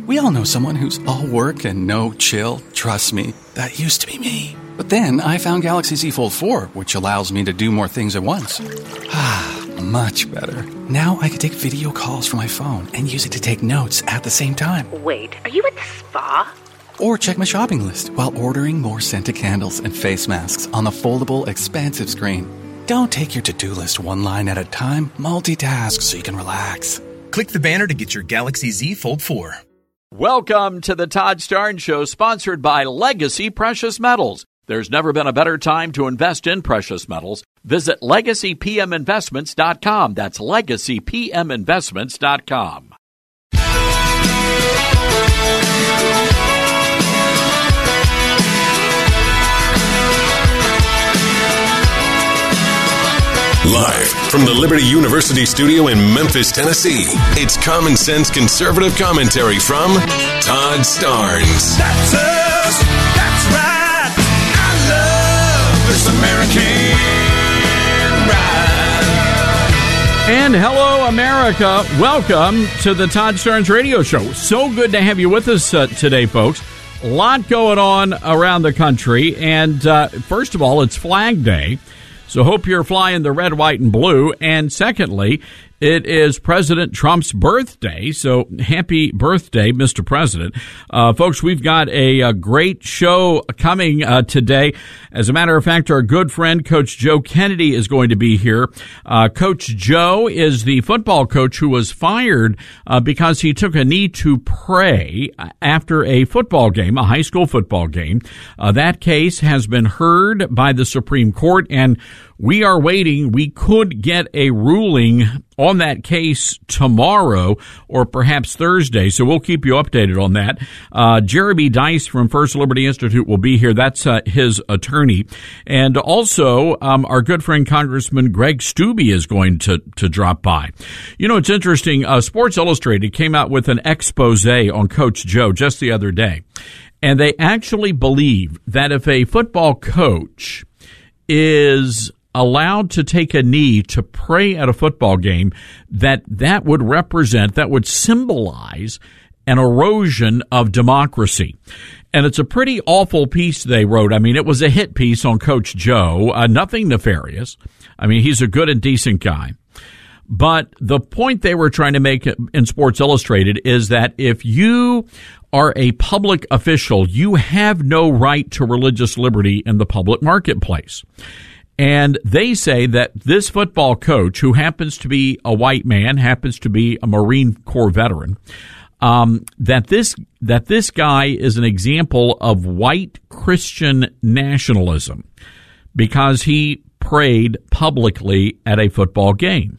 We all know someone who's all work and no chill. Trust me, that used to be me. But then I found Galaxy Z Fold 4, which allows me to do more things at once. Much better. Now I can take video calls from my phone and use it to take notes at the same time. Wait, are you at the spa? Or check my shopping list while ordering more scented candles and face masks on the foldable, expansive screen. Don't take your to-do list one line at a time. Multitask so you can relax. Click the banner to get your Galaxy Z Fold 4. Welcome to the Todd Starnes Show, sponsored by Legacy Precious Metals. There's never been a better time to invest in precious metals. Visit LegacyPMInvestments.com. That's LegacyPMInvestments.com. Live from the Liberty University studio in Memphis, Tennessee, it's common sense conservative commentary from Todd Starnes. That's us. That's right. I love this American ride. And hello, America. Welcome to the Todd Starnes Radio Show. So good to have you with us today, folks. A lot going on around the country. And first of all, it's Flag Day. So hope you're flying the red, white, and blue. And secondly, it is President Trump's birthday. So happy birthday, Mr. President. Folks, we've got a great show coming today. As a matter of fact, our good friend, Coach Joe Kennedy, is going to be here. Coach Joe is the football coach who was fired because he took a knee to pray after a football game, a high school football game. That case has been heard by the Supreme Court, and we are waiting. We could get a ruling on that case tomorrow or perhaps Thursday, so we'll keep you updated on that. Jeremy Dice from First Liberty Institute will be here. That's his attorney. And also, our good friend Congressman Greg Steube is going to drop by. You know, it's interesting. Sports Illustrated came out with an expose on Coach Joe just the other day, and they actually believe that if a football coach is allowed to take a knee to pray at a football game, that would symbolize an erosion of democracy. And it's a pretty awful piece they wrote. I mean, it was a hit piece on Coach Joe, nothing nefarious. I mean, he's a good and decent guy. But the point they were trying to make in Sports Illustrated is that if you are a public official, you have no right to religious liberty in the public marketplace. And they say that this football coach, who happens to be a white man, happens to be a Marine Corps veteran, that this guy is an example of white Christian nationalism because he prayed publicly at a football game.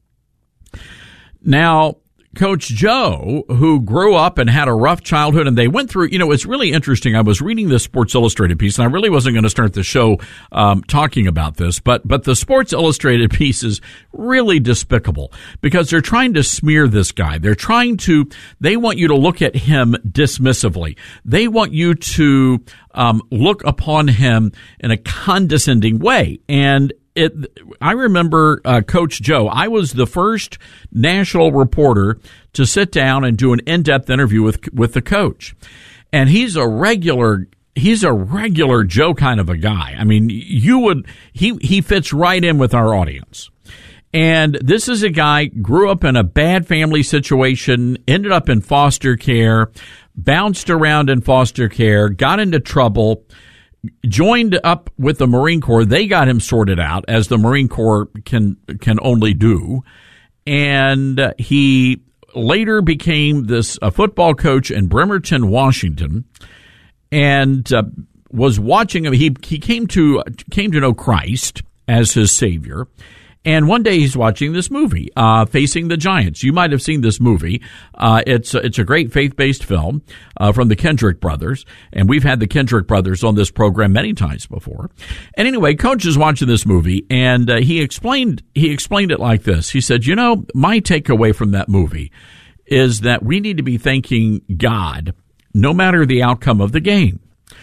Now, Coach Joe, who grew up and had a rough childhood, and they went through, you know, it's really interesting. I was reading this Sports Illustrated piece, and I really wasn't going to start the show talking about this, but the Sports Illustrated piece is really despicable because they're trying to smear this guy. They want you to look at him dismissively. They want you to look upon him in a condescending way. And I remember Coach Joe. I was the first national reporter to sit down and do an in-depth interview with the coach, and he's a regular Joe kind of a guy. I mean, he fits right in with our audience. And this is a guy grew up in a bad family situation, ended up in foster care, bounced around in foster care, got into trouble. Joined up with the Marine Corps. They got him sorted out, as the Marine Corps can only do. And he later became a football coach in Bremerton, Washington, and was watching him. He came to know Christ as his Savior. And one day he's watching this movie, Facing the Giants. You might have seen this movie. It's a great faith-based film from the Kendrick brothers, and we've had the Kendrick brothers on this program many times before. And anyway, Coach is watching this movie, and he explained it like this. He said, "You know, my takeaway from that movie is that we need to be thanking God no matter the outcome of the game."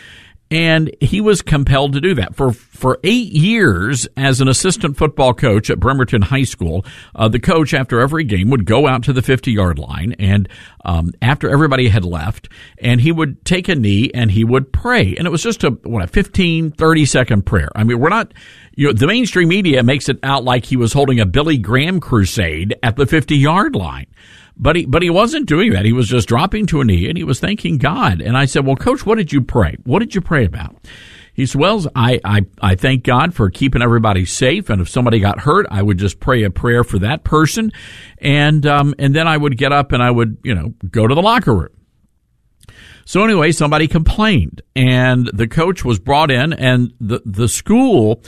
And he was compelled to do that. For 8 years as an assistant football coach at Bremerton High School, the coach, after every game, would go out to the 50-yard line, and after everybody had left, and he would take a knee and he would pray. And it was just a 15, 30-second prayer. I mean, we're not, the mainstream media makes it out like he was holding a Billy Graham crusade at the 50-yard line. But he wasn't doing that. He was just dropping to a knee, and he was thanking God. And I said, well, Coach, what did you pray? What did you pray about? He said, well, I thank God for keeping everybody safe, and if somebody got hurt, I would just pray a prayer for that person, and then I would get up and I would, go to the locker room. So anyway, somebody complained, and the coach was brought in, and the school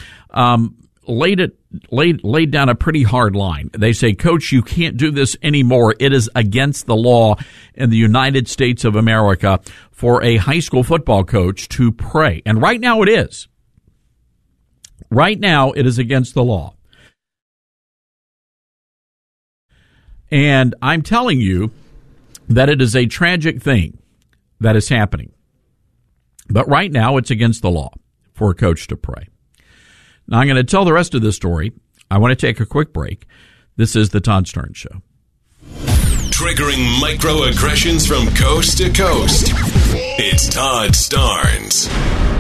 laid down a pretty hard line. They say, Coach, you can't do this anymore. It is against the law in the United States of America for a high school football coach to pray. And right now it is. Right now it is against the law. And I'm telling you that it is a tragic thing that is happening. But right now it's against the law for a coach to pray. Now, I'm going to tell the rest of this story. I want to take a quick break. This is the Todd Starnes Show. Triggering microaggressions from coast to coast. It's Todd Starnes.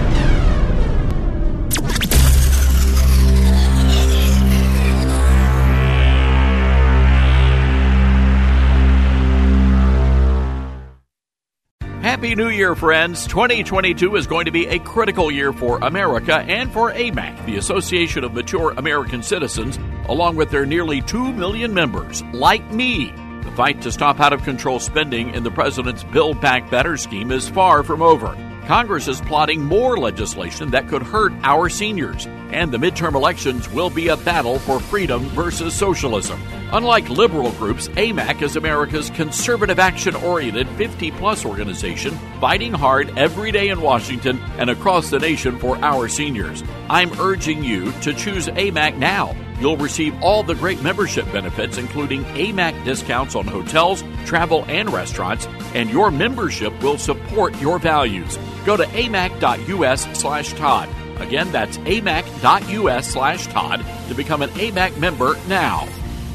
Happy New Year, friends. 2022 is going to be a critical year for America and for AMAC, the Association of Mature American Citizens, along with their nearly 2 million members, like me. The fight to stop out-of-control spending in the president's Build Back Better scheme is far from over. Congress is plotting more legislation that could hurt our seniors, and the midterm elections will be a battle for freedom versus socialism. Unlike liberal groups, AMAC is America's conservative, action-oriented 50-plus organization fighting hard every day in Washington and across the nation for our seniors. I'm urging you to choose AMAC now. You'll receive all the great membership benefits, including AMAC discounts on hotels, travel, and restaurants, and your membership will support your values. Go to amac.us/Todd. Again, that's amac.us/Todd to become an AMAC member now.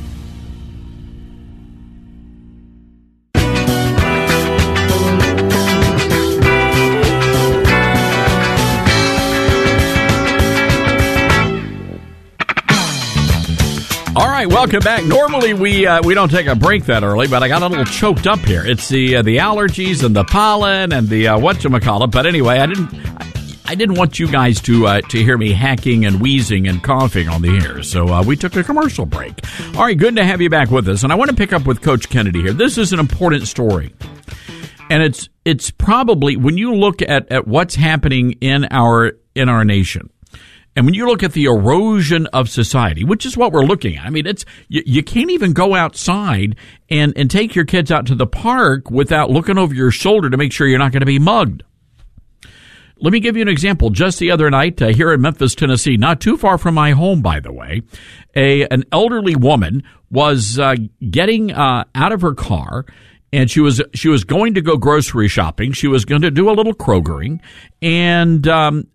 All right, welcome back. Normally we don't take a break that early, but I got a little choked up here. It's the allergies and the pollen and the whatchamacallit. But anyway, I didn't want you guys to hear me hacking and wheezing and coughing on the air, so we took a commercial break. All right, good to have you back with us, and I want to pick up with Coach Kennedy here. This is an important story, and it's probably, when you look at what's happening in our nation. And when you look at the erosion of society, which is what we're looking at, I mean, you can't even go outside and take your kids out to the park without looking over your shoulder to make sure you're not going to be mugged. Let me give you an example. Just the other night here in Memphis, Tennessee, not too far from my home, by the way, an elderly woman was getting out of her car, and she was going to go grocery shopping. She was going to do a little Krogering, and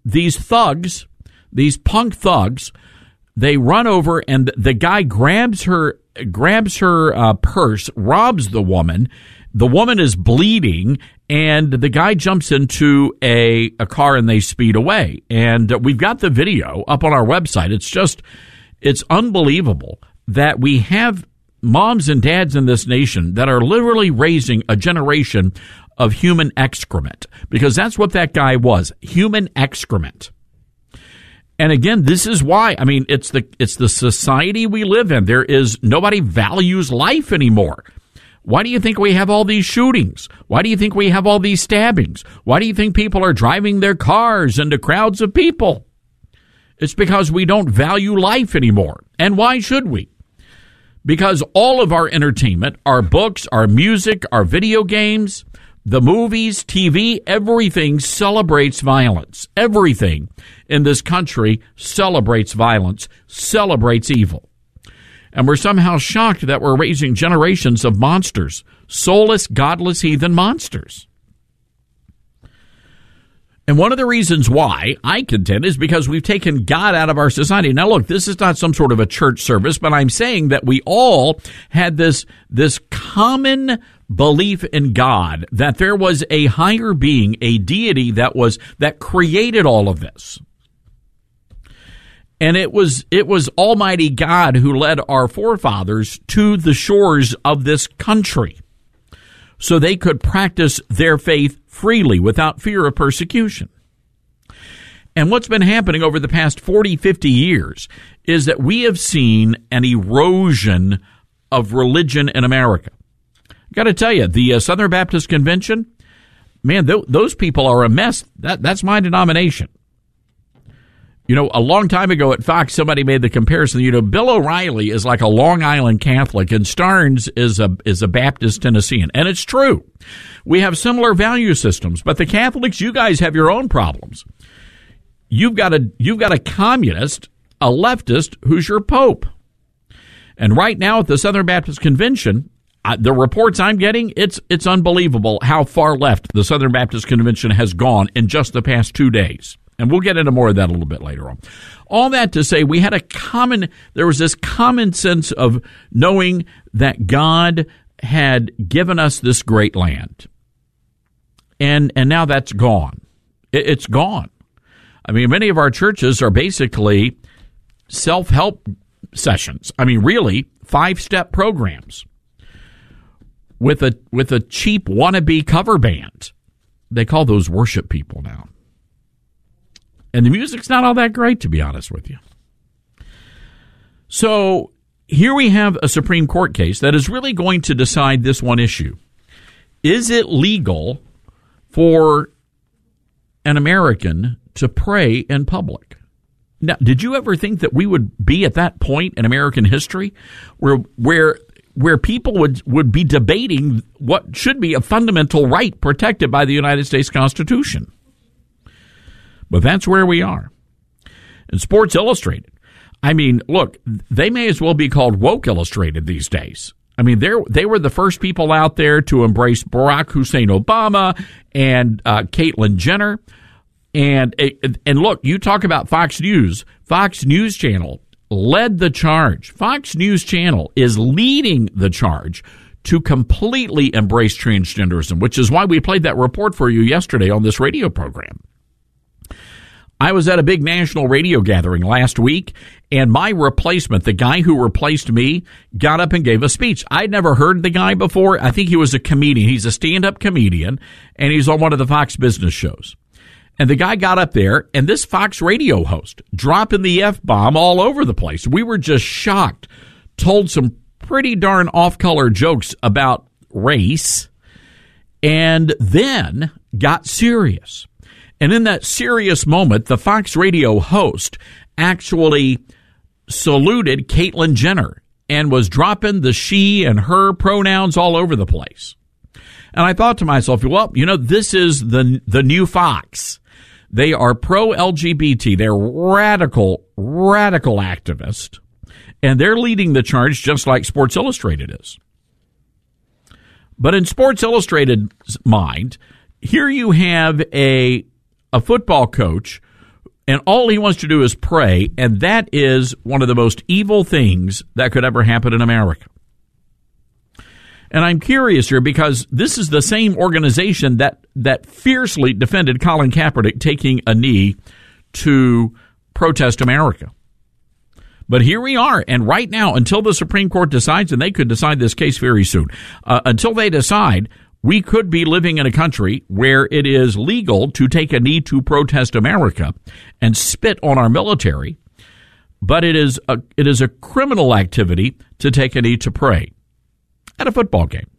these punk thugs, they run over, and the guy grabs her purse, robs the woman. The woman is bleeding, and the guy jumps into a car, and they speed away. And we've got the video up on our website. It's unbelievable that we have moms and dads in this nation that are literally raising a generation of human excrement, because that's what that guy was, human excrement. And again, this is why, I mean, it's the society we live in. Nobody values life anymore. Why do you think we have all these shootings? Why do you think we have all these stabbings? Why do you think people are driving their cars into crowds of people? It's because we don't value life anymore. And why should we? Because all of our entertainment, our books, our music, our video games, the movies, TV, everything celebrates violence. Everything in this country celebrates violence, celebrates evil. And we're somehow shocked that we're raising generations of monsters, soulless, godless, heathen monsters. And one of the reasons why, I contend, is because we've taken God out of our society. Now, look, this is not some sort of a church service, but I'm saying that we all had this common belief in God, that there was a higher being, a deity that created all of this. And it was Almighty God who led our forefathers to the shores of this country so they could practice their faith freely without fear of persecution. And what's been happening over the past 40, 50 years is that we have seen an erosion of religion in America. Got to tell you, the Southern Baptist Convention, man, those people are a mess. That's my denomination. You know, a long time ago at Fox, somebody made the comparison. You know, Bill O'Reilly is like a Long Island Catholic, and Starnes is a Baptist Tennessean, and it's true. We have similar value systems, but the Catholics, you guys have your own problems. You've got a communist, a leftist, who's your pope, and right now at the Southern Baptist Convention, the reports I'm getting, it's unbelievable how far left the Southern Baptist Convention has gone in just the past 2 days. And we'll get into more of that a little bit later on. All that to say, there was this common sense of knowing that God had given us this great land. And now that's gone. It's gone. I mean, many of our churches are basically self-help sessions. I mean, really, 5-step programs with a cheap wannabe cover band. They call those worship people now. And the music's not all that great, to be honest with you. So here we have a Supreme Court case that is really going to decide this one issue. Is it legal for an American to pray in public? Now, did you ever think that we would be at that point in American history where people would be debating what should be a fundamental right protected by the United States Constitution? But that's where we are. And Sports Illustrated, I mean, look, they may as well be called Woke Illustrated these days. I mean, they were the first people out there to embrace Barack Hussein Obama and Caitlyn Jenner. And look, you talk about Fox News. Fox News Channel led the charge. Fox News Channel is leading the charge to completely embrace transgenderism, which is why we played that report for you yesterday on this radio program. I was at a big national radio gathering last week, and my replacement, the guy who replaced me, got up and gave a speech. I'd never heard the guy before. I think he was a comedian. He's a stand-up comedian, and he's on one of the Fox Business shows. And the guy got up there, and this Fox radio host dropping the F-bomb all over the place. We were just shocked, told some pretty darn off-color jokes about race, and then got serious. And in that serious moment, the Fox radio host actually saluted Caitlyn Jenner and was dropping the she and her pronouns all over the place. And I thought to myself, well, you know, this is the new Fox. They are pro-LGBT. They're radical activists. And they're leading the charge just like Sports Illustrated is. But in Sports Illustrated's mind, here you have a football coach, and all he wants to do is pray, and that is one of the most evil things that could ever happen in America. And I'm curious here because this is the same organization that fiercely defended Colin Kaepernick taking a knee to protest America. But here we are, and right now, until the Supreme Court decides, and they could decide this case very soon, until they decide, we could be living in a country where it is legal to take a knee to protest America and spit on our military, but it is a criminal activity to take a knee to pray at a football game.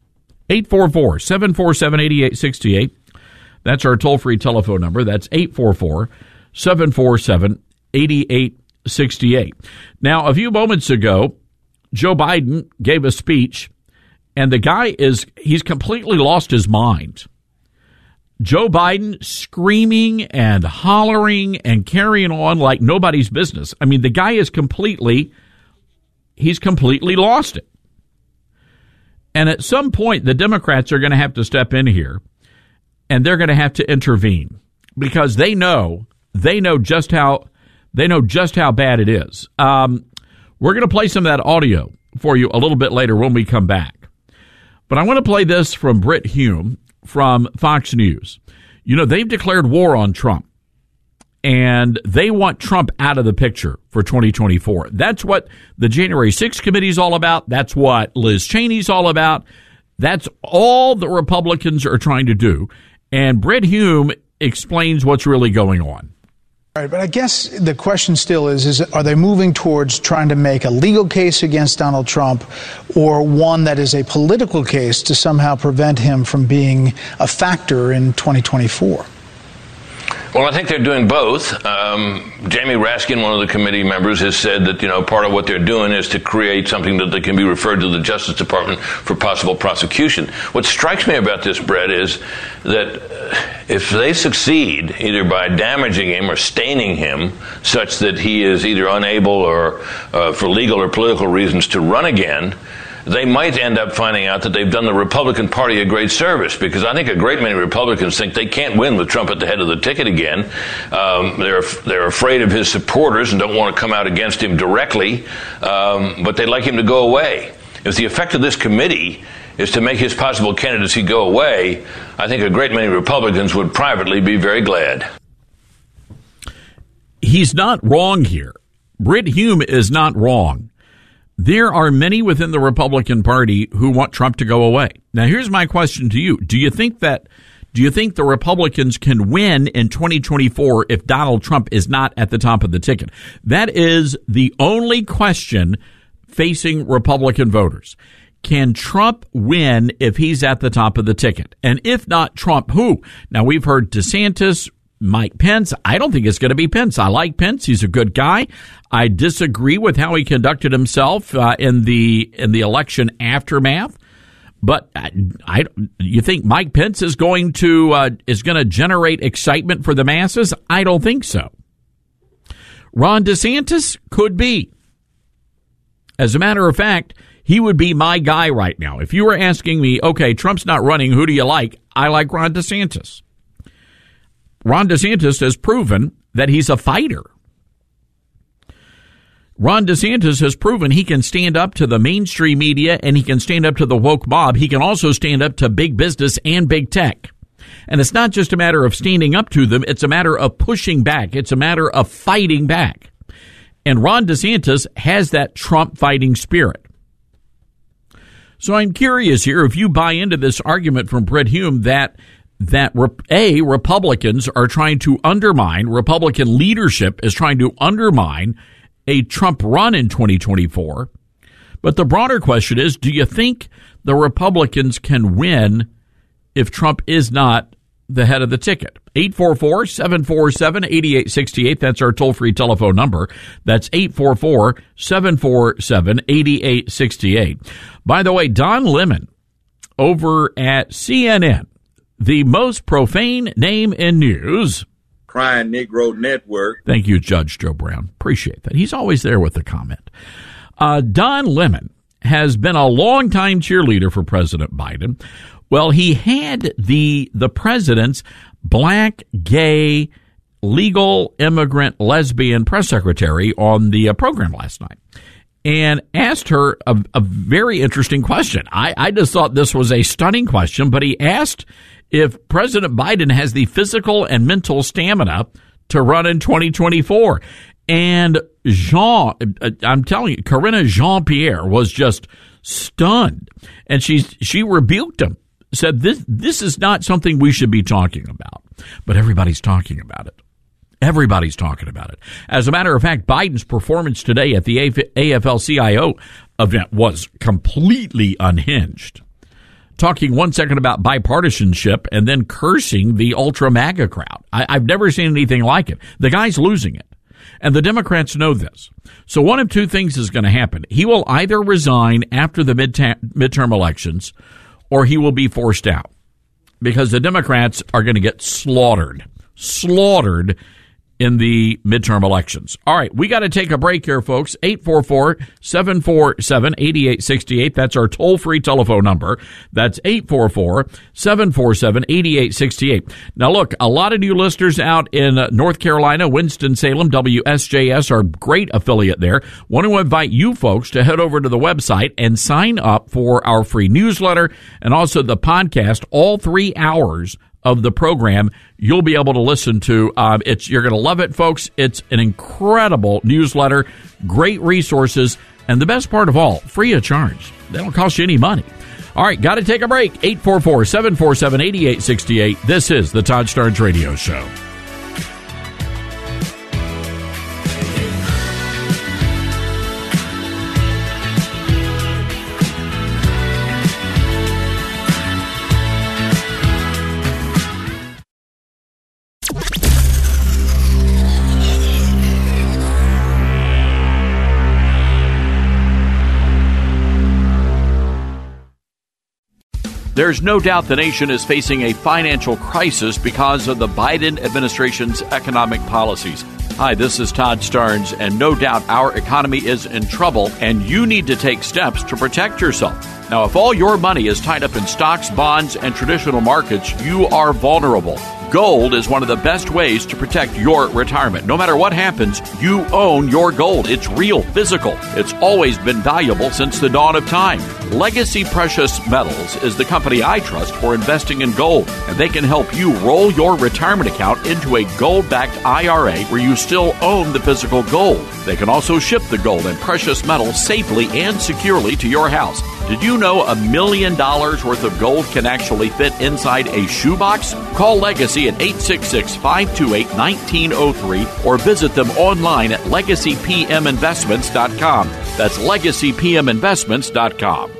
844-747-8868. That's our toll-free telephone number. That's 844-747-8868. Now, a few moments ago, Joe Biden gave a speech, and the guy he's completely lost his mind. Joe Biden screaming and hollering and carrying on like nobody's business. I mean, the guy is completely lost it. And at some point, the Democrats are going to have to step in here, and they're going to have to intervene. because they know just how bad it is. We're going to play some of that audio for you a little bit later when we come back. But I want to play this from Brit Hume from Fox News. You know, they've declared war on Trump, and they want Trump out of the picture for 2024. That's what the January 6th committee is all about. That's what Liz Cheney's all about. That's all the Republicans are trying to do. And Brit Hume explains what's really going on. All right, but I guess the question still is are they moving towards trying to make a legal case against Donald Trump, or one that is a political case to somehow prevent him from being a factor in 2024? Well, I think they're doing both. Jamie Raskin, one of the committee members, has said that, part of what they're doing is to create something that can be referred to the Justice Department for possible prosecution. What strikes me about this, Brett, is that if they succeed, either by damaging him or staining him such that he is either unable or for legal or political reasons to run again, they might end up finding out that they've done the Republican Party a great service, because I think a great many Republicans think they can't win with Trump at the head of the ticket again. They're afraid of his supporters and don't want to come out against him directly, but they'd like him to go away. If the effect of this committee is to make his possible candidacy go away, I think a great many Republicans would privately be very glad. He's not wrong here. Brit Hume is not wrong. There are many within the Republican Party who want Trump to go away. Now, here's my question to you. Do you think the Republicans can win in 2024 if Donald Trump is not at the top of the ticket? That is the only question facing Republican voters. Can Trump win if he's at the top of the ticket? And if not Trump, who? Now, we've heard DeSantis, Mike Pence. I don't think it's going to be Pence. I like Pence. He's a good guy. I disagree with how he conducted himself in the election aftermath. But you think Mike Pence is going to generate excitement for the masses? I don't think so. Ron DeSantis could be. As a matter of fact, he would be my guy right now. If you were asking me, okay, Trump's not running, who do you like? I like Ron DeSantis. Ron DeSantis has proven that he's a fighter. Ron DeSantis has proven he can stand up to the mainstream media and he can stand up to the woke mob. He can also stand up to big business and big tech. And it's not just a matter of standing up to them. It's a matter of pushing back. It's a matter of fighting back. And Ron DeSantis has that Trump fighting spirit. So I'm curious here if you buy into this argument from Brit Hume that Republicans are trying to undermine, Republican leadership is trying to undermine a Trump run in 2024. But the broader question is, do you think the Republicans can win if Trump is not the head of the ticket? 844-747-8868. That's our toll-free telephone number. That's 844-747-8868. By the way, Don Lemon over at CNN, the most profane name in news. Crying Negro Network. Thank you, Judge Joe Brown. Appreciate that. He's always there with the comment. Don Lemon has been a longtime cheerleader for President Biden. Well, he had the president's black, gay, legal immigrant, lesbian press secretary on the program last night and asked her a very interesting question. I just thought this was a stunning question, but he asked if President Biden has the physical and mental stamina to run in 2024. And I'm telling you, Karine Jean-Pierre was just stunned. And she rebuked him, said this is not something we should be talking about. But everybody's talking about it. Everybody's talking about it. As a matter of fact, Biden's performance today at the AFL-CIO event was completely unhinged. Talking 1 second about bipartisanship and then cursing the ultra-MAGA crowd. I've never seen anything like it. The guy's losing it. And the Democrats know this. So one of two things is going to happen. He will either resign after the midterm elections or he will be forced out because the Democrats are going to get slaughtered in the midterm elections. All right, we got to take a break here, folks. 844-747-8868. That's our toll-free telephone number. That's 844-747-8868. Now, look, a lot of new listeners out in North Carolina, Winston-Salem, WSJS, our great affiliate there. Want to invite you folks to head over to the website and sign up for our free newsletter and also the podcast, all 3 hours of the program you'll be able to listen to. You're going to love it, folks. It's an incredible newsletter, great resources, and the best part of all, free of charge. They don't cost you any money. All right, got to take a break. 844-747-8868. This is the Todd Starnes Radio Show. There's no doubt the nation is facing a financial crisis because of the Biden administration's economic policies. Hi, this is Todd Starnes, and no doubt our economy is in trouble, and you need to take steps to protect yourself. Now, if all your money is tied up in stocks, bonds, and traditional markets, you are vulnerable. Gold is one of the best ways to protect your retirement. No matter what happens, you own your gold. It's real, physical. It's always been valuable since the dawn of time. Legacy Precious Metals is the company I trust for investing in gold, and they can help you roll your retirement account into a gold-backed IRA where you still own the physical gold. They can also ship the gold and precious metals safely and securely to your house. Did you know $1 million worth of gold can actually fit inside a shoebox? Call Legacy at 866-528-1903 or visit them online at legacypminvestments.com. That's legacypminvestments.com.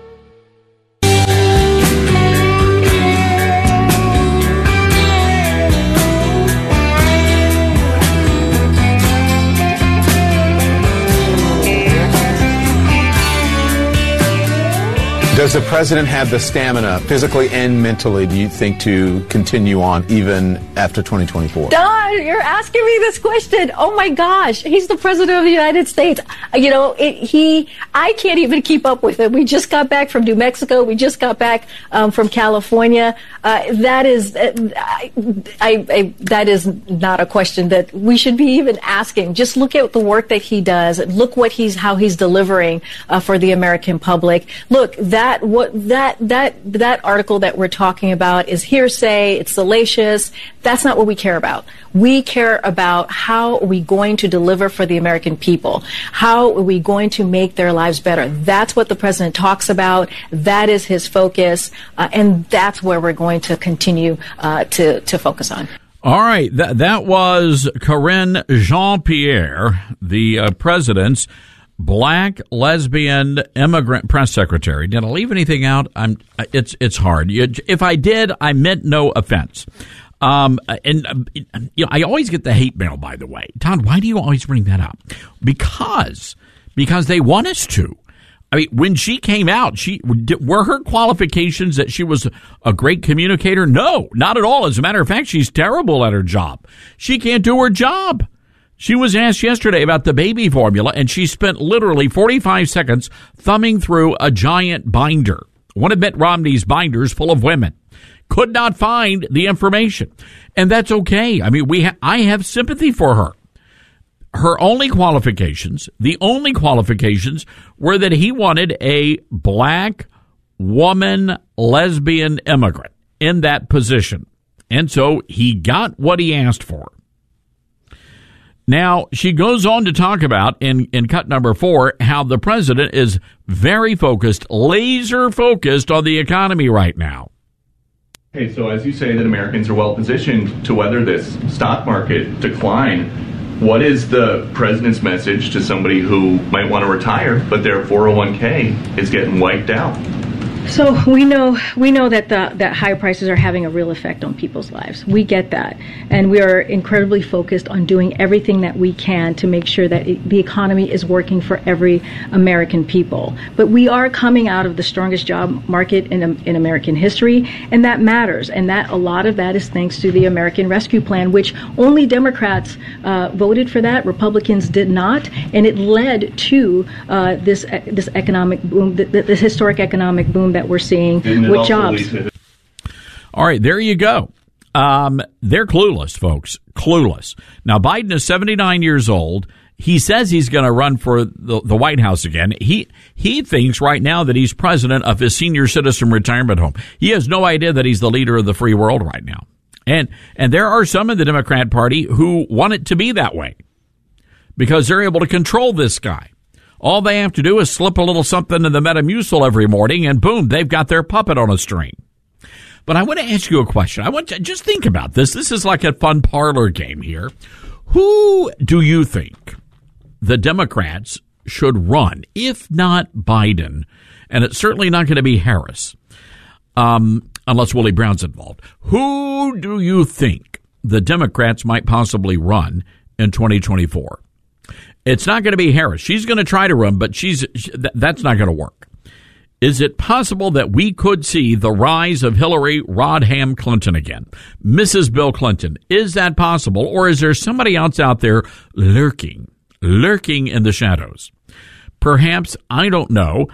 Does the president have the stamina, physically and mentally, do you think, to continue on even after 2024? Don, you're asking me this question. Oh my gosh, he's the president of the United States. You know, I can't even keep up with it. We just got back from New Mexico. We just got back from California. That is not a question that we should be even asking. Just look at the work that he does. Look how he's delivering for the American public. Look, that article that we're talking about is hearsay. It's salacious. That's not what we care about. We care about how are we going to deliver for the American people? How are we going to make their lives better? That's what the president talks about. That is his focus, and that's where we're going to continue to focus on. All right, that was Karine Jean-Pierre, the president's Black lesbian immigrant press secretary. Did I leave anything out? It's hard. If I did, I meant no offense. I always get the hate mail, by the way. Todd, why do you always bring that up? Because they want us to. I mean, when she came out, were her qualifications that she was a great communicator? No, not at all. As a matter of fact, she's terrible at her job. She can't do her job. She was asked yesterday about the baby formula, and she spent literally 45 seconds thumbing through a giant binder, one of Mitt Romney's binders full of women. Could not find the information. And that's okay. I mean, I have sympathy for her. Her only qualifications, the only qualifications, were that he wanted a black woman lesbian immigrant in that position. And so he got what he asked for. Now, she goes on to talk about, in cut number 4, how the president is very focused, laser focused on the economy right now. Okay, so as you say that Americans are well positioned to weather this stock market decline, what is the president's message to somebody who might want to retire, but their 401k is getting wiped out? So we know that that high prices are having a real effect on people's lives. We get that, and we are incredibly focused on doing everything that we can to make sure that the economy is working for every American people. But we are coming out of the strongest job market in American history, and that matters. And that a lot of that is thanks to the American Rescue Plan, which only Democrats voted for that. Republicans did not, and it led to this economic boom, this historic economic boom that we're seeing with jobs. All right, there you go. They're clueless, folks. Clueless. Now, Biden is 79 years old. He says he's going to run for the White House again. He thinks right now that he's president of his senior citizen retirement home. He has no idea that he's the leader of the free world right now. And there are some in the Democrat Party who want it to be that way because they're able to control this guy. All they have to do is slip a little something in the Metamucil every morning, and boom, they've got their puppet on a string. But I want to ask you a question. I want to just think about this. This is like a fun parlor game here. Who do you think the Democrats should run, if not Biden? And it's certainly not going to be Harris, unless Willie Brown's involved. Who do you think the Democrats might possibly run in 2024? It's not going to be Harris. She's going to try to run, but that's not going to work. Is it possible that we could see the rise of Hillary Rodham Clinton again? Mrs. Bill Clinton. Is that possible? Or is there somebody else out there lurking in the shadows? Perhaps, I don't know,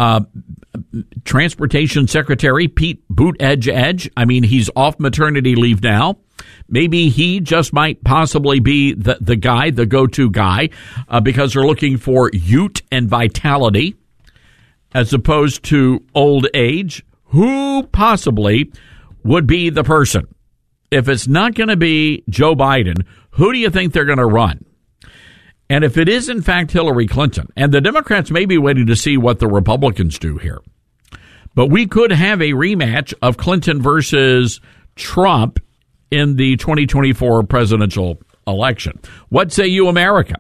Transportation Secretary Pete Buttigieg. I mean, he's off maternity leave now. Maybe he just might possibly be the guy, the go-to guy, because they're looking for youth and vitality as opposed to old age. Who possibly would be the person? If it's not going to be Joe Biden, who do you think they're going to run? And if it is, in fact, Hillary Clinton, and the Democrats may be waiting to see what the Republicans do here, but we could have a rematch of Clinton versus Trump in the 2024 presidential election. What say you, America?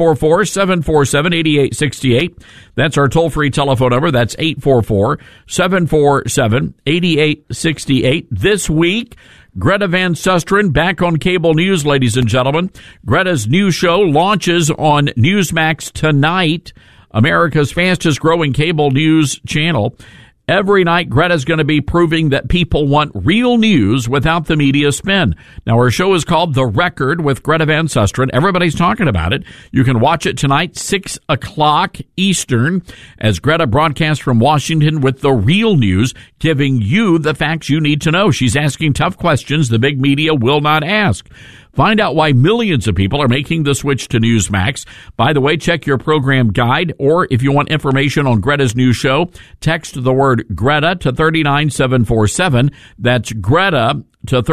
844-747-8868. That's our toll-free telephone number. That's 844-747-8868. This week, Greta Van Susteren back on cable news, ladies and gentlemen. Greta's new show launches on Newsmax tonight, America's fastest growing cable news channel. Every night, Greta's going to be proving that people want real news without the media spin. Now, her show is called The Record with Greta Van Susteren. Everybody's talking about it. You can watch it tonight, 6 o'clock Eastern, as Greta broadcasts from Washington with the real news, giving you the facts you need to know. She's asking tough questions the big media will not ask. Find out why millions of people are making the switch to Newsmax. By the way, check your program guide, or if you want information on Greta's new show, text the word Greta to 39747. That's Greta to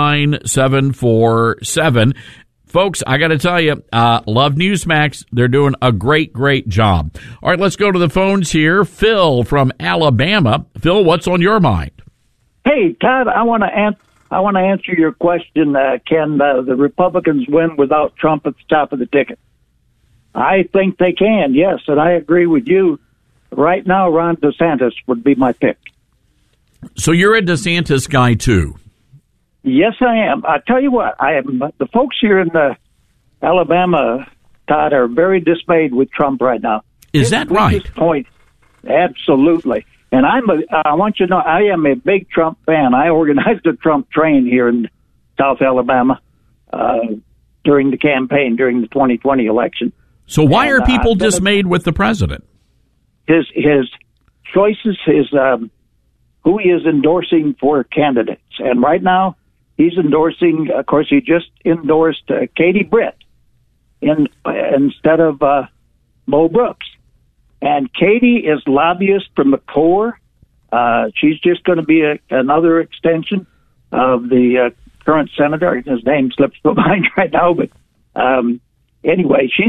39747. Folks, I got to tell you, love Newsmax. They're doing a great, great job. All right, let's go to the phones here. Phil from Alabama. Phil, what's on your mind? Hey, Todd, I want to answer your question. Can the Republicans win without Trump at the top of the ticket? I think they can, yes, and I agree with you. Right now, Ron DeSantis would be my pick. So you're a DeSantis guy, too? Yes, I am. I tell you what, I am. The folks here in Alabama, Todd, are very dismayed with Trump right now. Is that right? Point, absolutely. And I want you to know, I am a big Trump fan. I organized a Trump train here in South Alabama during the campaign, during the 2020 election. So why are people dismayed with the president? His choices, who he is endorsing for candidates. And right now, he's endorsing, of course, he just endorsed Katie Britt instead of Mo Brooks. And Katie is lobbyist from the core. She's just going to be another extension of the current senator. His name slips my mind right now, but anyway, she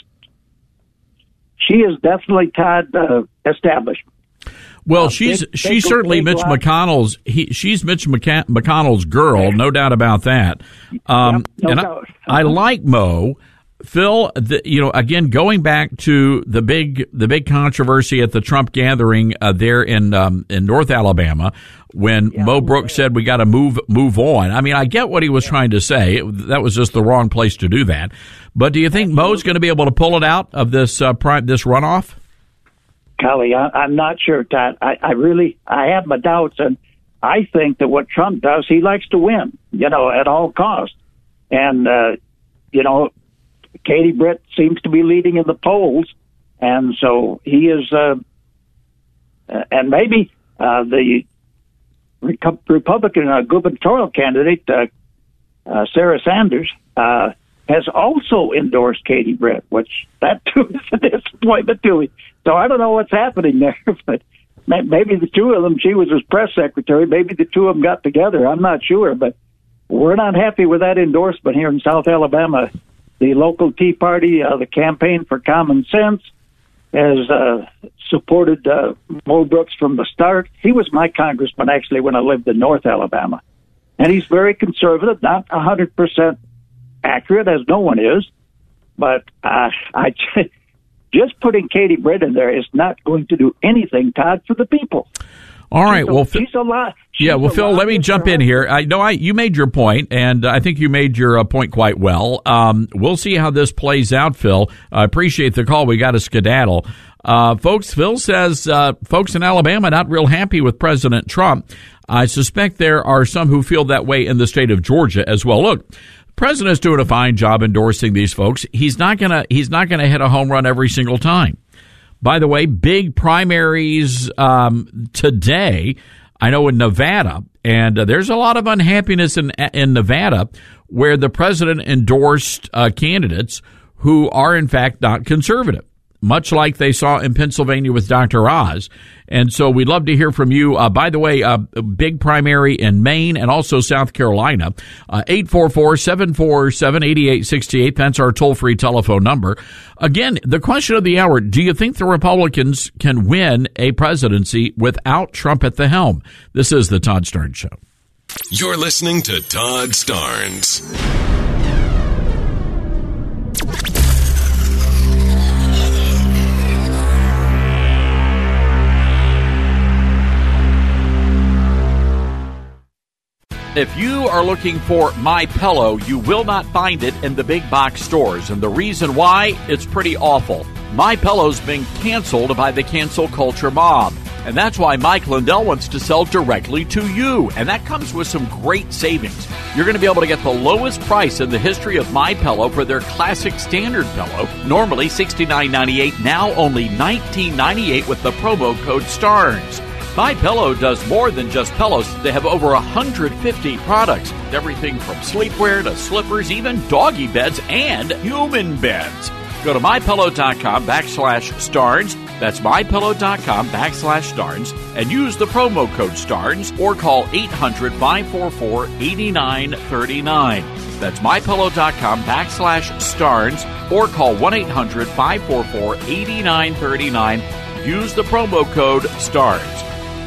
is definitely Todd established. Well, she's certainly Mitch McConnell's. She's Mitch McConnell's girl, no doubt about that. No doubt. I like Mo. Phil, again, going back to the big controversy at the Trump gathering there in North Alabama, when Mo Brooks said we got to move on. I mean, I get what he was trying to say. That was just the wrong place to do that. But do you think Mo's going to be able to pull it out of this runoff? Kelly, I'm not sure, Todd. I have my doubts, and I think that what Trump does, he likes to win, at all costs. And, Katie Britt seems to be leading in the polls, and so he is, and maybe the Republican gubernatorial candidate, Sarah Sanders, has also endorsed Katie Britt, which that too is a disappointment to me. So I don't know what's happening there, but maybe the two of them, she was his press secretary, maybe the two of them got together. I'm not sure, but we're not happy with that endorsement here in South Alabama. The local Tea Party, the Campaign for Common Sense, has supported Mo Brooks from the start. He was my congressman, actually, when I lived in North Alabama. And he's very conservative, not 100% accurate, as no one is. But just putting Katie Britt in there is not going to do anything, Todd, for the people. All right. She's a lot. Phil, let me jump in here. I know you made your point, and I think you made your point quite well. We'll see how this plays out, Phil. I appreciate the call. We got to skedaddle. Phil says folks in Alabama not real happy with President Trump. I suspect there are some who feel that way in the state of Georgia as well. Look, the president's doing a fine job endorsing these folks. He's not gonna hit a home run every single time. By the way, big primaries today, I know in Nevada, and there's a lot of unhappiness in Nevada where the president endorsed candidates who are, in fact, not conservative, much like they saw in Pennsylvania with Dr. Oz. And so we'd love to hear from you. By the way, a big primary in Maine and also South Carolina, 844-747-8868. That's our toll-free telephone number. Again, the question of the hour, do you think the Republicans can win a presidency without Trump at the helm? This is the Todd Starnes Show. You're listening to Todd Starnes. If you are looking for MyPillow, you will not find it in the big box stores. And the reason why? It's pretty awful. MyPillow's been canceled by the cancel culture mob. And that's why Mike Lindell wants to sell directly to you. And that comes with some great savings. You're going to be able to get the lowest price in the history of MyPillow for their classic standard pillow. Normally $69.98, now only $19.98 with the promo code STARNS. MyPillow does more than just pillows. They have over 150 products. Everything from sleepwear to slippers, even doggy beds and human beds. Go to MyPillow.com/Starnes. That's MyPillow.com/Starnes and use the promo code STARNS or call 800-544-8939. That's MyPillow.com/Starnes or call 1-800-544-8939. Use the promo code STARNS.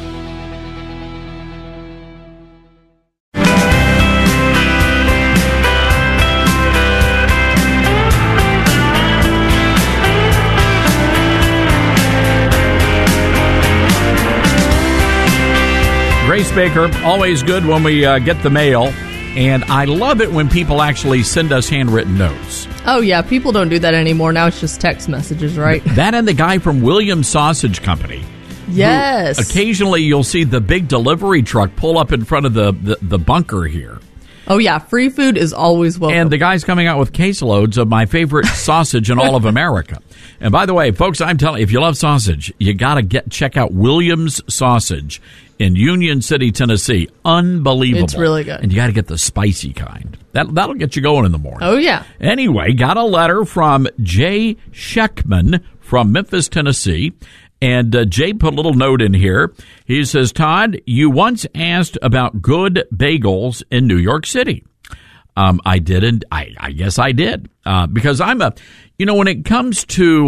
Grace Baker, always good when we get the mail, and I love it when people actually send us handwritten notes. Oh, yeah, people don't do that anymore. Now it's just text messages, right? That and the guy from Williams Sausage Company. Yes. Occasionally you'll see the big delivery truck pull up in front of the bunker here. Oh, yeah, free food is always welcome. And the guy's coming out with caseloads of my favorite sausage in all of America. And by the way, folks, I'm telling you, if you love sausage, you got to check out Williams Sausage in Union City, Tennessee. Unbelievable. It's really good. And you got to get the spicy kind. That'll get you going in the morning. Oh, yeah. Anyway, got a letter from Jay Scheckman from Memphis, Tennessee. And Jay put a little note in here. He says, Todd, you once asked about good bagels in New York City. I didn't. I guess I did. Because I'm when it comes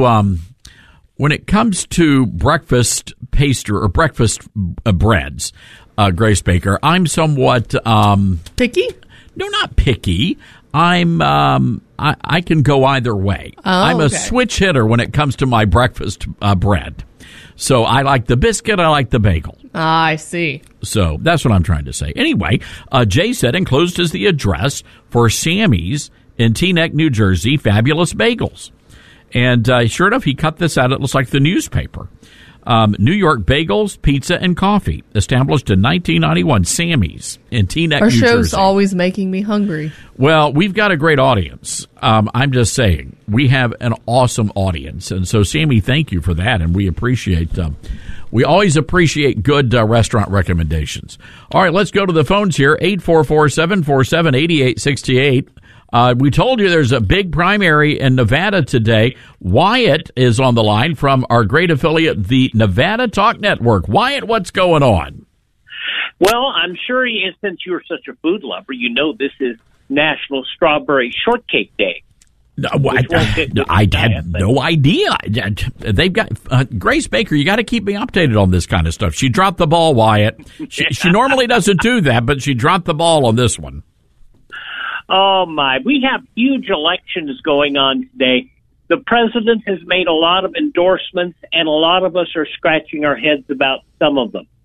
to breakfast pastry or breakfast breads, Grace Baker, I'm somewhat picky. No, not picky. I can go either way. I'm a switch hitter when it comes to my breakfast bread. So I like the biscuit, I like the bagel. I see. So that's what I'm trying to say. Anyway, Jay said enclosed is the address for Sammy's in Teaneck, New Jersey, Fabulous Bagels. And sure enough, he cut this out. It looks like the newspaper. New York Bagels, Pizza, and Coffee, established in 1991. Sammy's in Teaneck, New Jersey. Our show's always making me hungry. Well, we've got a great audience. I'm just saying, we have an awesome audience. And so, Sammy, thank you for that, and we appreciate we always appreciate good restaurant recommendations. All right, let's go to the phones here, 844-747-8868. We told you there's a big primary in Nevada today. Wyatt is on the line from our great affiliate, the Nevada Talk Network. Wyatt, what's going on? Well, I'm sure since you're such a food lover, you know this is National Strawberry Shortcake Day. No, I had no idea. They've got Grace Baker. You got to keep me updated on this kind of stuff. She dropped the ball, Wyatt. She normally doesn't do that, but she dropped the ball on this one. Oh, my. We have huge elections going on today. The president has made a lot of endorsements, and a lot of us are scratching our heads about some of them.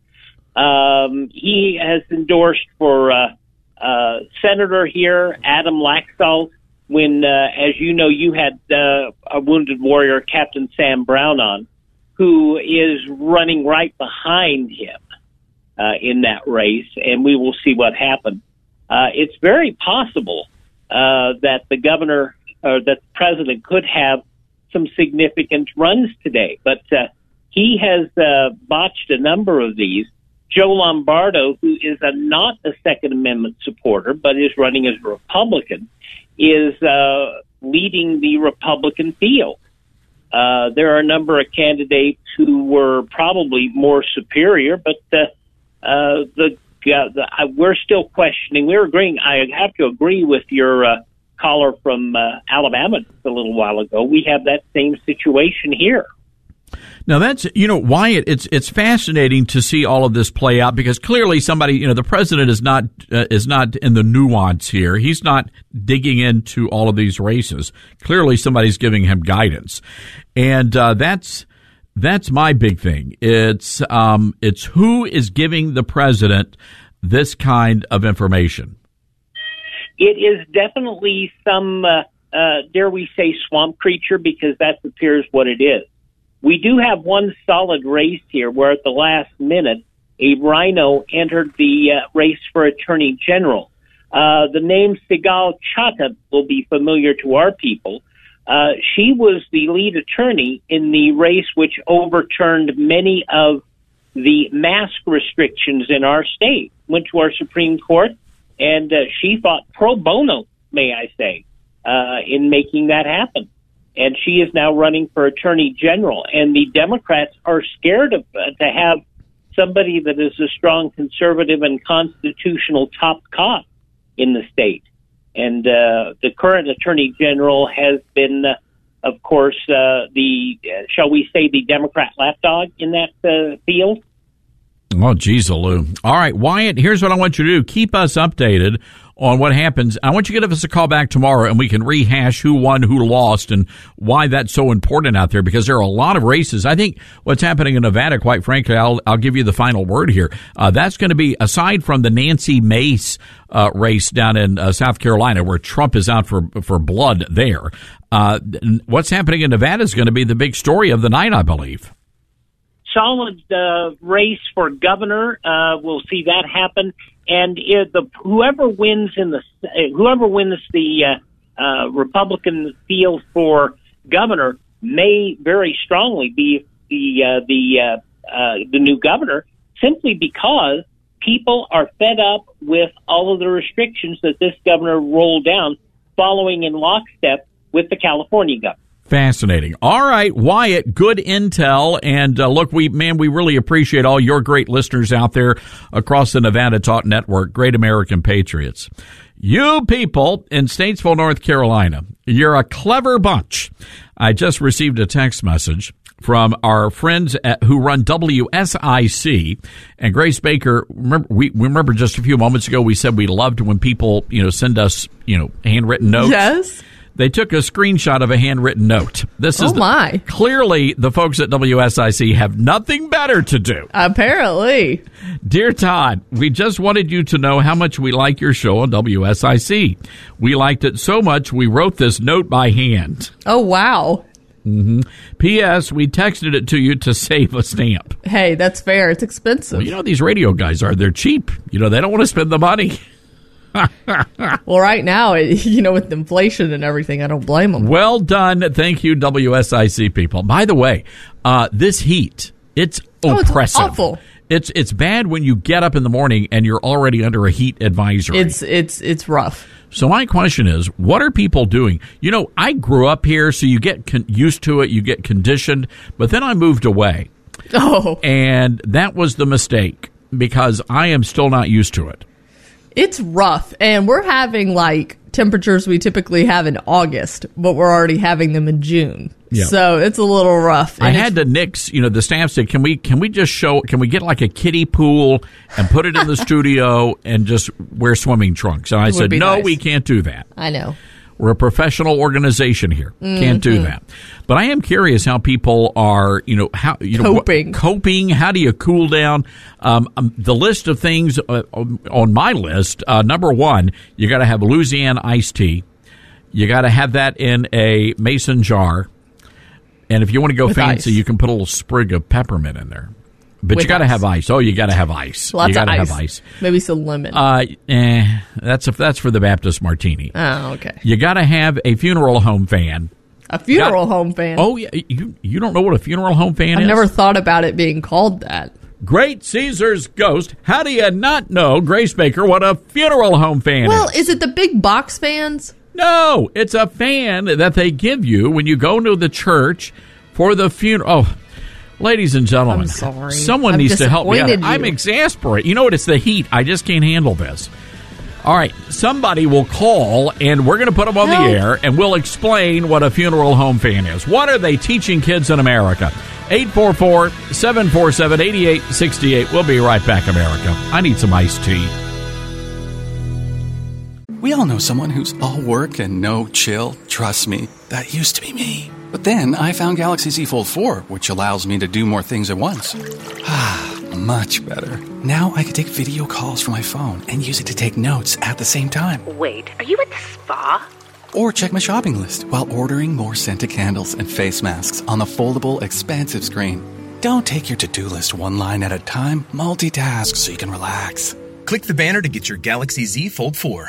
He has endorsed for Senator here, Adam Laxalt, when, as you know, you had a wounded warrior, Captain Sam Brown, on, who is running right behind him in that race, and we will see what happens. It's very possible that the governor or that the president could have some significant runs today, but he has botched a number of these. Joe Lombardo, who is not a Second Amendment supporter but is running as a Republican, is leading the Republican field. There are a number of candidates who were probably more superior, but we're still questioning. We're agreeing. I have to agree with your caller from Alabama a little while ago. We have that same situation here. Now that's, Wyatt, it's fascinating to see all of this play out because clearly somebody, the president is not in the nuance here. He's not digging into all of these races. Clearly somebody's giving him guidance. And that's my big thing. It's who is giving the president this kind of information. It is definitely some, dare we say, swamp creature, because that appears what it is. We do have one solid race here where at the last minute, a rhino entered the race for attorney general. The name Sigal Chattah will be familiar to our people. She was the lead attorney in the race which overturned many of the mask restrictions in our state. Went to our Supreme Court, and she fought pro bono, may I say, in making that happen. And she is now running for attorney general. And the Democrats are scared to have somebody that is a strong conservative and constitutional top cop in the state. And the current attorney general has been, of course, shall we say, the Democrat lapdog in that field. Oh, geez, Lou. All right, Wyatt, here's what I want you to do. Keep us updated on what happens. I want you to give us a call back tomorrow, and we can rehash who won, who lost, and why that's so important out there, because there are a lot of races. I think what's happening in Nevada, quite frankly, I'll give you the final word here. That's going to be, aside from the Nancy Mace race down in South Carolina, where Trump is out for blood there, what's happening in Nevada is going to be the big story of the night, I believe. Solid race for governor. We'll see that happen, and whoever wins the Republican field for governor may very strongly be the new governor, simply because people are fed up with all of the restrictions that this governor rolled down, following in lockstep with the California governor. Fascinating. All right, Wyatt, good intel. And look, we really appreciate all your great listeners out there across the Nevada Talk Network. Great American patriots. You people in Statesville, North Carolina, you're a clever bunch. I just received a text message from our friends who run WSIC. And Grace Baker, remember just a few moments ago we said we loved when people, send us, handwritten notes. Yes. They took a screenshot of a handwritten note. This is clearly the folks at WSIC have nothing better to do. Apparently. Dear Todd, we just wanted you to know how much we like your show on WSIC. We liked it so much we wrote this note by hand. Oh, wow. Mm-hmm. P.S. We texted it to you to save a stamp. Hey, that's fair. It's expensive. Well, these radio guys they're cheap. They don't want to spend the money. Well, right now, with inflation and everything, I don't blame them. Well done. Thank you, WSIC people. By the way, this heat, it's oppressive. It's awful. It's bad when you get up in the morning and you're already under a heat advisory. It's rough. So my question is, what are people doing? I grew up here, so you get used to it, you get conditioned, but then I moved away. Oh. And that was the mistake, because I am still not used to it. It's rough, and we're having temperatures we typically have in August, but we're already having them in June. Yeah. So it's a little rough. I had to nix, the staff said, can we get a kiddie pool and put it in the studio and just wear swimming trunks? And I said, no, nice. We can't do that. I know. We're a professional organization here. Can't do that. But I am curious how people are, coping. How do you cool down? The list of things on my list, number one, you got to have Louisiana iced tea. You got to have that in a mason jar. And if you want to go fancy, you can put a little sprig of peppermint in there. But you got to have ice. Oh, you got to have ice. Lots you got to of have ice. Maybe some lemon. That's for the Baptist martini. Oh, okay. You got to have a funeral home fan. A funeral home fan? Oh, yeah. You don't know what a funeral home fan is? I've never thought about it being called that. Great Caesar's Ghost. How do you not know, Grace Baker, what a funeral home fan is? Well, is it the big box fans? No, it's a fan that they give you when you go to the church for the funeral. Oh, ladies and gentlemen, I'm sorry. Someone needs to help me out. I'm exasperated. You know what? It's the heat. I just can't handle this. All right, somebody will call, and we're going to put them on the air, and we'll explain what a funeral home fan is. What are they teaching kids in America? 844-747-8868. We'll be right back, America. I need some iced tea. We all know someone who's all work and no chill. Trust me, that used to be me. But then I found Galaxy Z Fold 4, which allows me to do more things at once. Much better. Now I can take video calls from my phone and use it to take notes at the same time. Wait, are you at the spa? Or check my shopping list while ordering more scented candles and face masks on the foldable, expansive screen. Don't take your to-do list one line at a time. Multitask so you can relax. Click the banner to get your Galaxy Z Fold 4.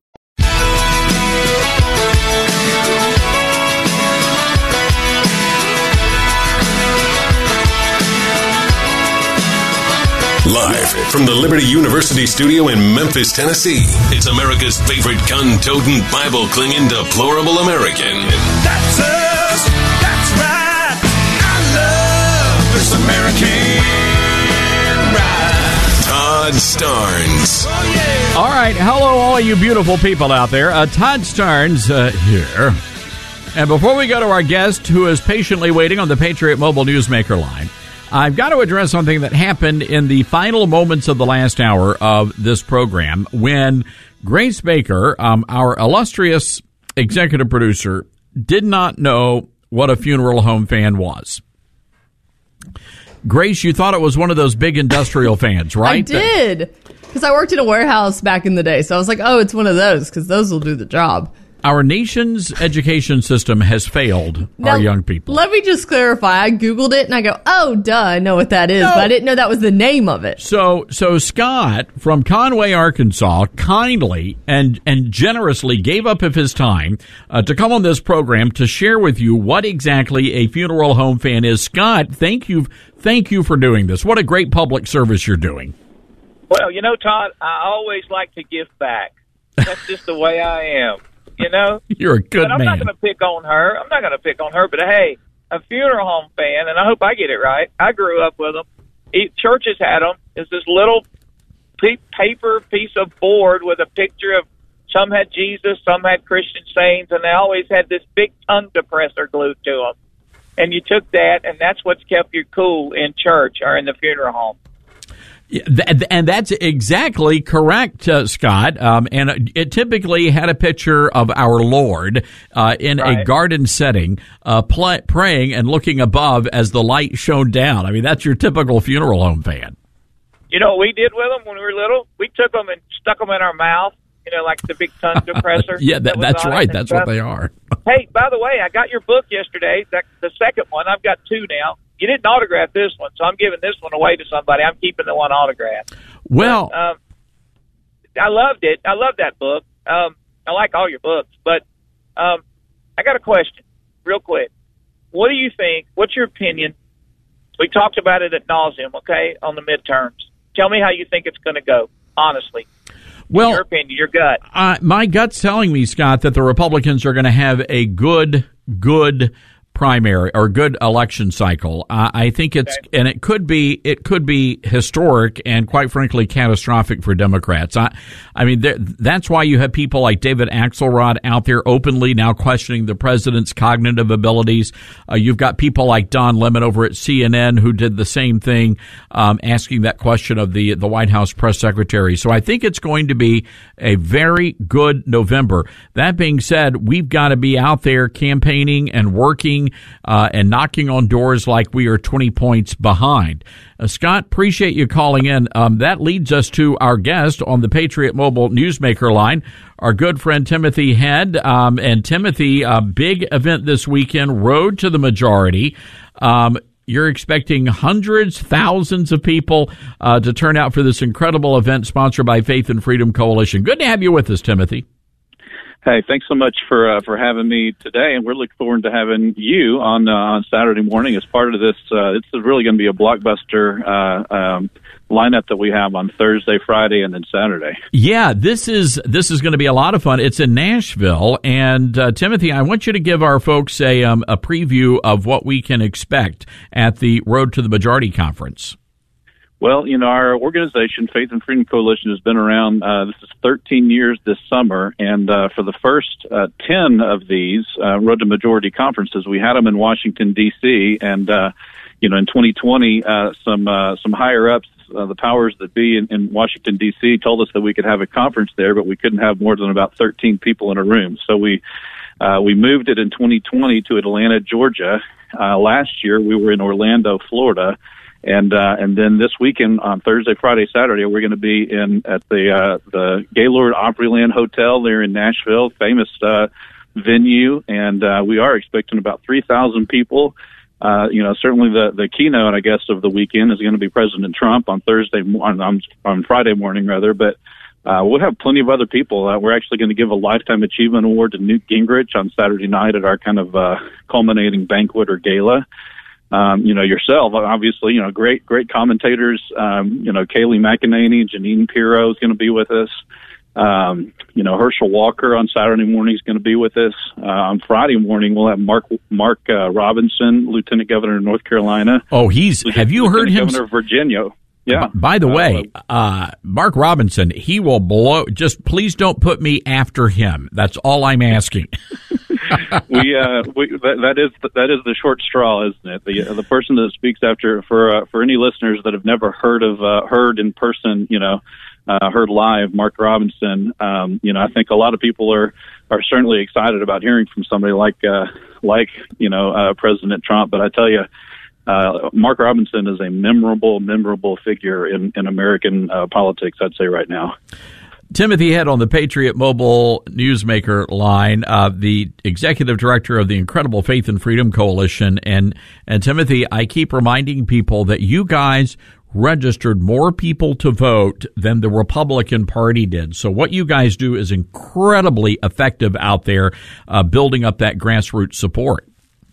Live from the Liberty University studio in Memphis, Tennessee, it's America's favorite gun-toting, Bible-clinging, deplorable American. That's us. That's right. I love this American ride. Todd Starnes. Oh, yeah. All right. Hello, all you beautiful people out there. Todd Starnes here. And before we go to our guest, who is patiently waiting on the Patriot Mobile Newsmaker line, I've got to address something that happened in the final moments of the last hour of this program when Grace Baker, our illustrious executive producer, did not know what a funeral home fan was. Grace, you thought it was one of those big industrial fans, right? I did, because I worked in a warehouse back in the day, so I was like, oh, it's one of those, because those will do the job. Our nation's education system has failed our young people. Let me just clarify. I Googled it and I go, oh, duh, I know what that is, but I didn't know that was the name of it. So Scott from Conway, Arkansas, kindly and generously gave up of his time to come on this program to share with you what exactly a funeral home fan is. Scott, thank you for doing this. What a great public service you're doing. Well, Todd, I always like to give back. That's just the way I am. You're a good man. I'm not going to pick on her. But hey, a funeral home fan, and I hope I get it right. I grew up with them. Churches had them. It's this little paper piece of board with a picture of, some had Jesus, some had Christian saints, and they always had this big tongue depressor glued to them. and you took that, and that's what's kept you cool in church or in the funeral home. Yeah, and that's exactly correct, Scott. And it typically had a picture of our Lord in a garden setting, praying and looking above as the light shone down. I mean, that's your typical funeral home fan. You know what we did with them when we were little? We took them and stuck them in our mouth, like the big tongue depressor. Yeah, that's right. That's what they are. Hey, by the way, I got your book yesterday, the second one. I've got two now. You didn't autograph this one, so I'm giving this one away to somebody. I'm keeping the one autographed. Well, but, I loved it. I love that book. I like all your books, but I got a question real quick. What do you think? What's your opinion? We talked about it ad nauseum, okay, on the midterms. Tell me how you think it's going to go, honestly. Well, in your opinion, your gut. My gut's telling me, Scott, that the Republicans are going to have a good primary or good election cycle. I think it's and it could be historic and quite frankly catastrophic for Democrats. I mean that's why you have people like David Axelrod out there openly now questioning the president's cognitive abilities. You've got people like Don Lemon over at CNN who did the same thing, asking that question of the White House press secretary. So I think it's going to be a very good November. That being said, we've got to be out there campaigning and working and knocking on doors like we are 20 points behind. Scott, appreciate you calling in. That leads us to our guest on the Patriot Mobile Newsmaker line, our good friend Timothy Head. And Timothy, a big event this weekend, Road to the Majority. You're expecting hundreds, thousands of people to turn out for this incredible event sponsored by Faith and Freedom Coalition. Good to have you with us, Timothy. Hey, thanks so much for having me today, and we're looking forward to having you on Saturday morning as part of this. It's really going to be a blockbuster lineup that we have on Thursday, Friday, and then Saturday. Yeah, this is going to be a lot of fun. It's in Nashville, and Timothy, I want you to give our folks a preview of what we can expect at the Road to the Majority conference. Well, our organization, Faith and Freedom Coalition, has been around, this is 13 years this summer, and for the first 10 of these Road to Majority conferences, we had them in Washington, D.C., and, in 2020, some higher-ups, the powers that be in Washington, D.C., told us that we could have a conference there, but we couldn't have more than about 13 people in a room. So we moved it in 2020 to Atlanta, Georgia. Last year, we were in Orlando, Florida. And then this weekend on Thursday, Friday, Saturday, we're going to be at the Gaylord Opryland Hotel there in Nashville, famous venue, and we are expecting about 3,000 people. Certainly the keynote, I guess, of the weekend is going to be President Trump on Friday morning, rather. But we'll have plenty of other people. We're actually going to give a Lifetime Achievement Award to Newt Gingrich on Saturday night at our kind of culminating banquet or gala. Yourself, obviously, great commentators, Kayleigh McEnany, Janine Pirro is going to be with us. Herschel Walker on Saturday morning is going to be with us. On Friday morning, we'll have Mark Robinson, Lieutenant Governor of North Carolina. Oh, have you heard him? Governor of Virginia. Yeah. By the way, Mark Robinson, he will blow. Just please don't put me after him. That's all I'm asking. That is the short straw, isn't it? The person that speaks after for any listeners that have never heard in person, heard live, Mark Robinson. I think a lot of people are certainly excited about hearing from somebody like President Trump. But I tell you, Mark Robinson is a memorable figure in American politics, I'd say right now. Timothy Head on the Patriot Mobile Newsmaker line, the executive director of the incredible Faith and Freedom Coalition. And Timothy, I keep reminding people that you guys registered more people to vote than the Republican Party did. So what you guys do is incredibly effective out there, building up that grassroots support.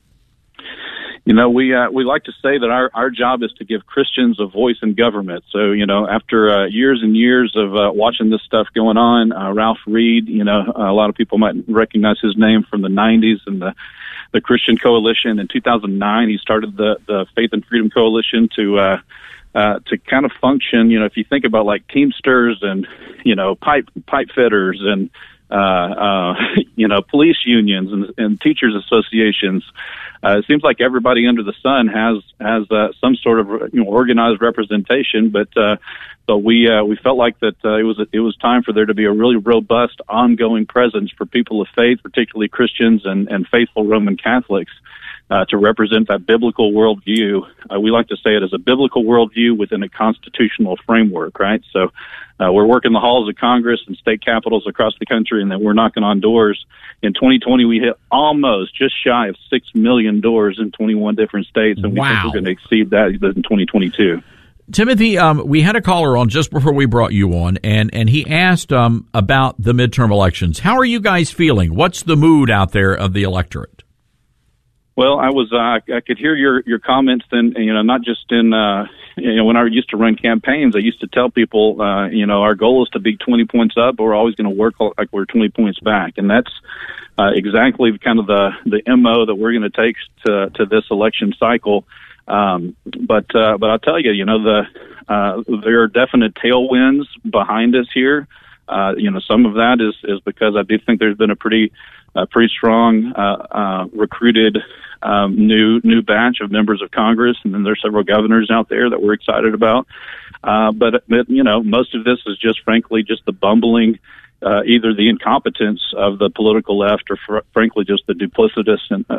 We like to say that our job is to give Christians a voice in government. So, after years and years of watching this stuff going on, Ralph Reed, a lot of people might recognize his name from the 90s and the Christian Coalition. In 2009, he started the Faith and Freedom Coalition to kind of function. If you think about like Teamsters and, pipe fitters and police unions and teachers associations. It seems like everybody under the sun has some sort of organized representation, but we felt like that it was time for there to be a really robust, ongoing presence for people of faith, particularly Christians and faithful Roman Catholics, to represent that biblical worldview. We like to say it as a biblical worldview within a constitutional framework, right? So we're working the halls of Congress and state capitals across the country, and then we're knocking on doors. In 2020, we hit almost just shy of 6 million doors in 21 different states, and we think we're going to exceed that in 2022. Timothy, we had a caller on just before we brought you on, and he asked about the midterm elections. How are you guys feeling? What's the mood out there of the electorate? Well, I could hear your comments, and not just in when I used to run campaigns, I used to tell people our goal is to be 20 points up, but we're always going to work like we're 20 points back, and that's exactly kind of the MO that we're going to take to this election cycle. But I'll tell you, there are definite tailwinds behind us here. Some of that is because I do think there's been a pretty strong recruited new batch of members of Congress, and then there's several governors out there that we're excited about. But most of this is just frankly just the bumbling, either the incompetence of the political left, or frankly just the duplicity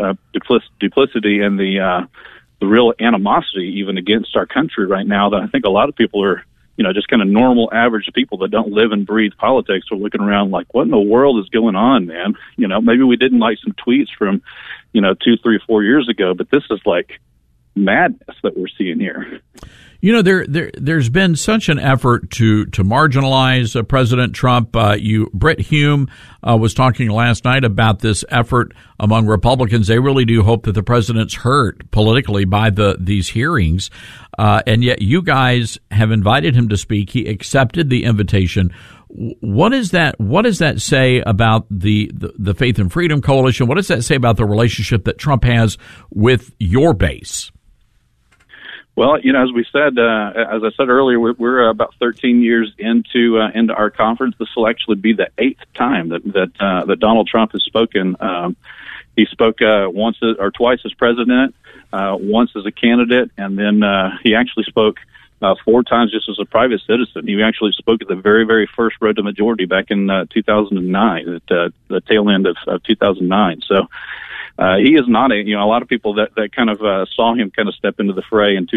and the real animosity even against our country right now, that I think a lot of people are, just kind of normal, average people that don't live and breathe politics are looking around like, what in the world is going on, man? Maybe we didn't like some tweets from, 2, 3, 4 years ago, but this is like madness that we're seeing here. There's been such an effort to marginalize President Trump. Brit Hume was talking last night about this effort among Republicans. They really do hope that the president's hurt politically by these hearings, and yet you guys have invited him to speak. He accepted the invitation. What does that say about the Faith and Freedom Coalition? What does that say about the relationship that Trump has with your base? Well, as we said, as I said earlier, we're about 13 years into our conference. This will actually be the 8th time that Donald Trump has spoken. He spoke once or twice as president, once as a candidate, and then he actually spoke 4 times just as a private citizen. He actually spoke at the very, very first Road to Majority back in 2009, at the tail end of 2009. So. He is not a lot of people that kind of saw him kind of step into the fray in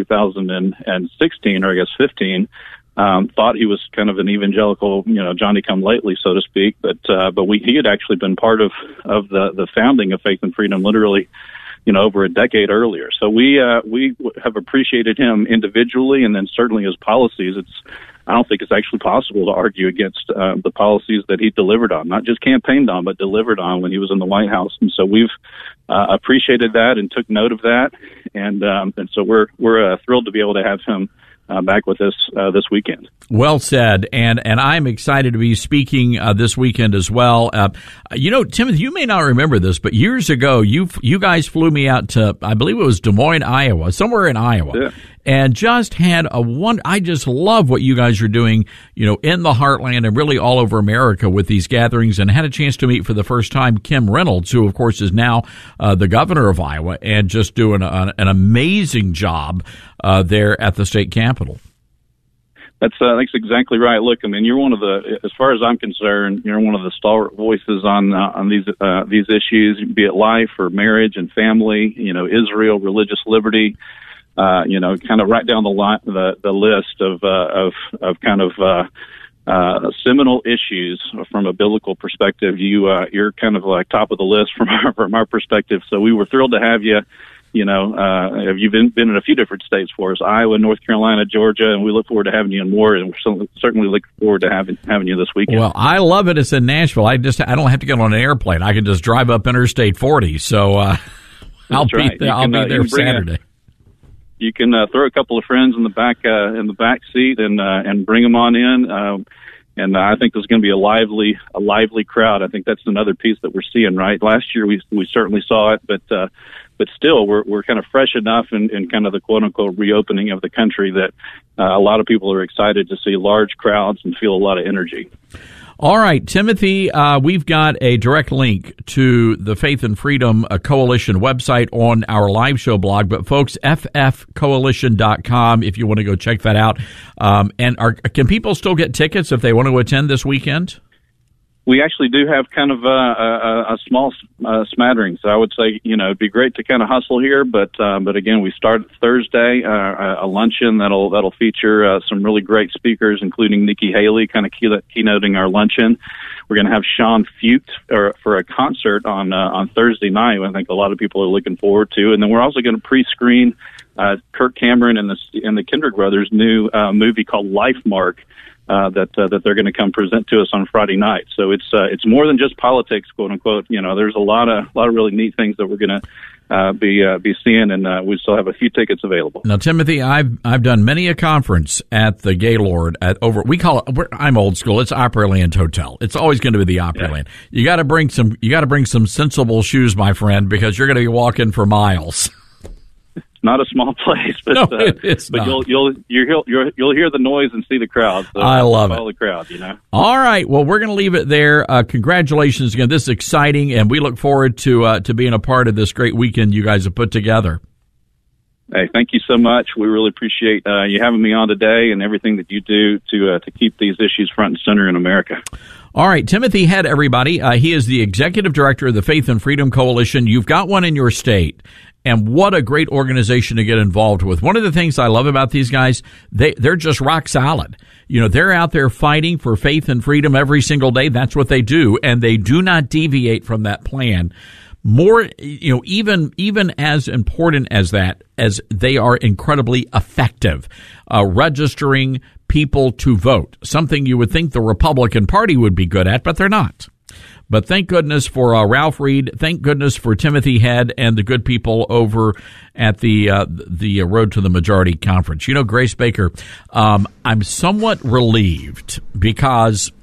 2016, or I guess 15, thought he was kind of an evangelical, Johnny come lately, so to speak. But he had actually been part of the founding of Faith and Freedom literally, over a decade earlier. So we have appreciated him individually, and then certainly his policies. I don't think it's actually possible to argue against the policies that he delivered on, not just campaigned on, but delivered on when he was in the White House. And so we've appreciated that and took note of that, and so we're thrilled to be able to have him back with us this weekend. Well said, and I'm excited to be speaking this weekend as well. Timothy, you may not remember this, but years ago, you guys flew me out to, I believe it was Des Moines, Iowa, somewhere in Iowa. Yeah. And just had I just love what you guys are doing, in the heartland and really all over America with these gatherings, and had a chance to meet for the first time Kim Reynolds, who of course is now the governor of Iowa, and just doing an amazing job there at the state capitol. That's exactly right. Look, I mean, you're one of the, as far as I'm concerned, you're one of the stalwart voices on these issues, be it life or marriage and family, Israel, religious liberty. Kind of right down the list of kind of seminal issues from a biblical perspective. You're kind of like top of the list from our perspective. So we were thrilled to have you. You've been in a few different states for us: Iowa, North Carolina, Georgia, and we look forward to having you in more. And we're certainly look forward to having you this weekend. Well, I love it. It's in Nashville. I don't have to get on an airplane. I can just drive up Interstate 40. So I'll be there Saturday. You can throw a couple of friends in the back seat and bring them on in. And I think there's going to be a lively crowd. I think that's another piece that we're seeing. Right, last year we certainly saw it, but still we're kind of fresh enough in kind of the quote unquote reopening of the country that a lot of people are excited to see large crowds and feel a lot of energy. All right, Timothy, we've got a direct link to the Faith and Freedom Coalition website on our live show blog. But, folks, ffcoalition.com if you want to go check that out. And can people still get tickets if they want to attend this weekend? We actually do have kind of a small smattering, so I would say, it'd be great to kind of hustle here, but again, we start Thursday, a luncheon that'll feature some really great speakers, including Nikki Haley, kind of keynoting our luncheon. We're going to have Sean Fuchs for a concert on Thursday night. I think a lot of people are looking forward to, and then we're also going to pre-screen Kirk Cameron and the Kendrick brothers' new movie called Life Mark. That they're going to come present to us on Friday night. So it's more than just politics, quote unquote. There's a lot of really neat things that we're going to be seeing, and we still have a few tickets available. Now, Timothy, I've done many a conference at the Gaylord we call it. I'm old school. It's Opryland Hotel. It's always going to be the Opryland. Yeah. You got to bring some sensible shoes, my friend, because you're going to be walking for miles. Not a small place, but no, it's but not. You'll hear the noise and see the crowd. So I love it. Follow the crowd, All right, well, we're going to leave it there. Congratulations again. This is exciting, and we look forward to being a part of this great weekend you guys have put together. Hey, thank you so much. We really appreciate you having me on today and everything that you do to keep these issues front and center in America. All right, Timothy Head, everybody. He is the executive director of the Faith and Freedom Coalition. You've got one in your state. And what a great organization to get involved with. One of the things I love about these guys, they're just rock solid. They're out there fighting for faith and freedom every single day. That's what they do. And they do not deviate from that plan. More, even as important as that, as they are incredibly effective, registering people to vote, something you would think the Republican Party would be good at, but they're not. But thank goodness for Ralph Reed. Thank goodness for Timothy Head and the good people over at the Road to the Majority Conference. Grace Baker, I'm somewhat relieved because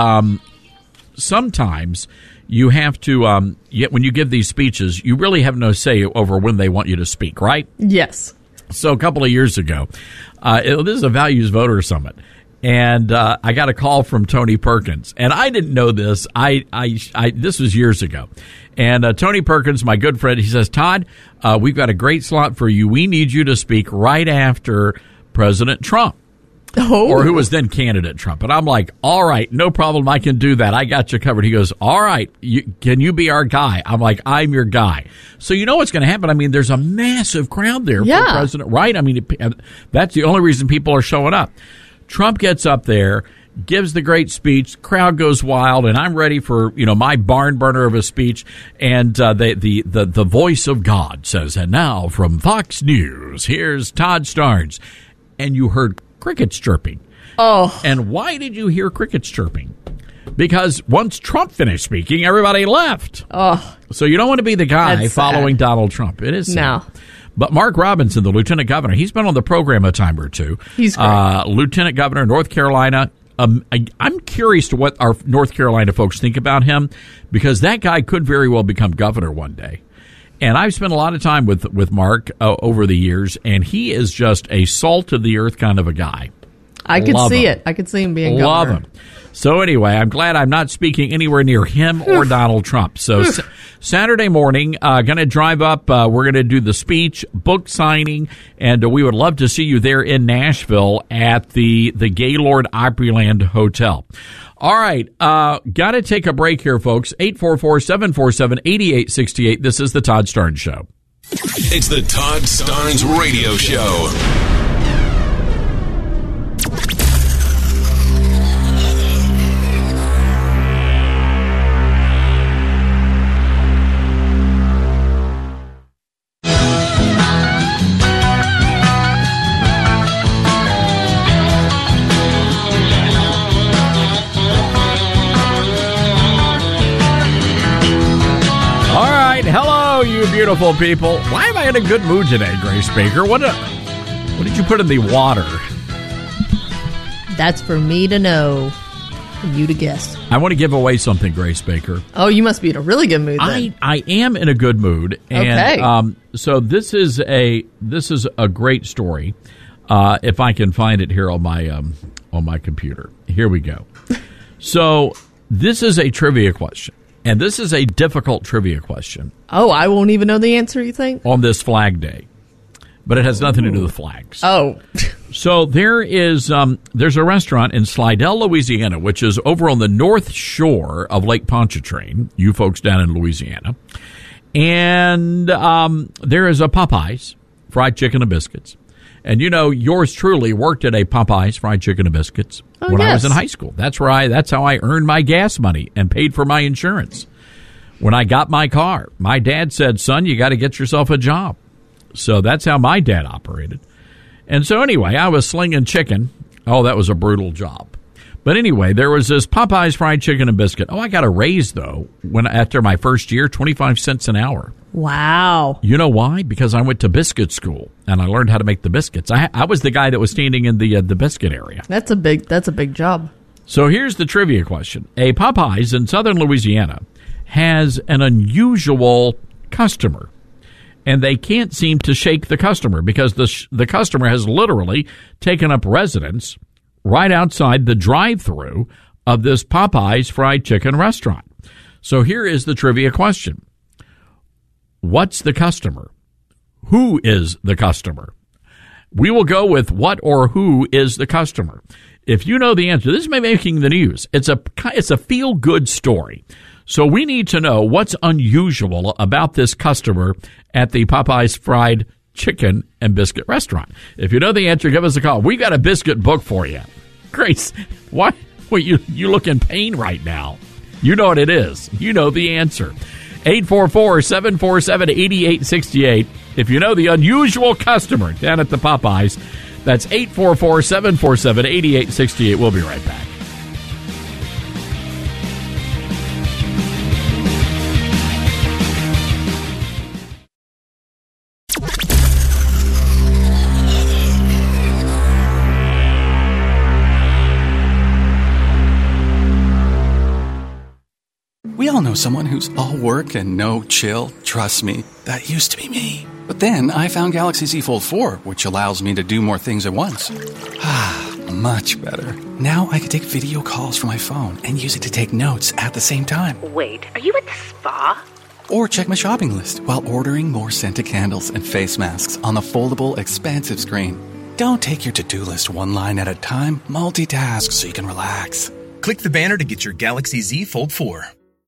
sometimes you have to, when you give these speeches, you really have no say over when they want you to speak, right? Yes. So a couple of years ago, this is a Values Voter Summit. And I got a call from Tony Perkins, and I didn't know this. This was years ago, and Tony Perkins, my good friend, he says, "Todd, we've got a great slot for you. We need you to speak right after President Trump, or who was then candidate Trump." And I'm like, "All right, no problem. I can do that. I got you covered." He goes, "All right, can you be our guy?" I'm like, "I'm your guy." So you know what's going to happen? I mean, there's a massive crowd there for President, right? I mean, that's the only reason people are showing up. Trump gets up there, gives the great speech, crowd goes wild, and I'm ready for, my barn burner of a speech. And the voice of God says, "And now from Fox News, here's Todd Starnes." And you heard crickets chirping. Oh. And why did you hear crickets chirping? Because once Trump finished speaking, everybody left. Oh. So you don't want to be the guy That's following sad. Donald Trump. It is sad. No. But Mark Robinson, the lieutenant governor, he's been on the program a time or two. He's great. Lieutenant governor, North Carolina. I'm curious to what our North Carolina folks think about him, because that guy could very well become governor one day. And I've spent a lot of time with Mark over the years, and he is just a salt of the earth kind of a guy. I could see it. I could see him being governor. Love him. So anyway, I'm glad I'm not speaking anywhere near him or Donald Trump. So Saturday morning, going to drive up. We're going to do the speech, book signing, and we would love to see you there in Nashville at the Gaylord Opryland Hotel. All right, got to take a break here, folks. 844-747-8868. This is the Todd Starnes Show. It's the Todd Starnes Radio Show. You beautiful people. Why am I in a good mood today, Grace Baker? What did you put in the water? That's for me to know, and you to guess. I want to give away something, Grace Baker. Oh, you must be in a really good mood then. I am in a good mood. And, okay. So this is a great story. If I can find it here on my computer. Here we go. So this is a trivia question, and this is a difficult trivia question. Oh, I won't even know the answer, you think? On this Flag Day. But it has nothing to do with flags. Oh. So there's a restaurant in Slidell, Louisiana, which is over on the north shore of Lake Pontchartrain, you folks down in Louisiana. And there is a Popeyes fried chicken and biscuits. And you know, yours truly worked at a Popeyes fried chicken and biscuits when I was in high school. That's how I earned my gas money and paid for my insurance. When I got my car, my dad said, "Son, you got to get yourself a job." So that's how my dad operated. And so anyway, I was slinging chicken. Oh, that was a brutal job. But anyway, there was this Popeyes fried chicken and biscuit. Oh, I got a raise, though, after my first year, 25 cents an hour. Wow. You know why? Because I went to biscuit school, and I learned how to make the biscuits. I was the guy that was standing in the biscuit area. That's a big job. So here's the trivia question. A Popeyes in southern Louisiana has an unusual customer. And they can't seem to shake the customer because the customer has literally taken up residence right outside the drive-thru of this Popeyes fried chicken restaurant. So here is the trivia question. What's the customer? Who is the customer? We will go with what or who is the customer. If you know the answer, this may be making the news. It's a feel-good story. So we need to know what's unusual about this customer at the Popeyes fried chicken and biscuit restaurant. If you know the answer, give us a call. We've got a biscuit book for you. Grace, why? Well, you look in pain right now. You know what it is. You know the answer. 844-747-8868. If you know the unusual customer down at the Popeyes, that's 844-747-8868. We'll be right back. We all know someone who's all work and no chill. Trust me, that used to be me. But then I found Galaxy Z Fold 4, which allows me to do more things at once. Much better. Now I can take video calls from my phone and use it to take notes at the same time. Wait, are you at the spa? Or check my shopping list while ordering more scented candles and face masks on the foldable, expansive screen. Don't take your to-do list one line at a time. Multitask so you can relax. Click the banner to get your Galaxy Z Fold 4.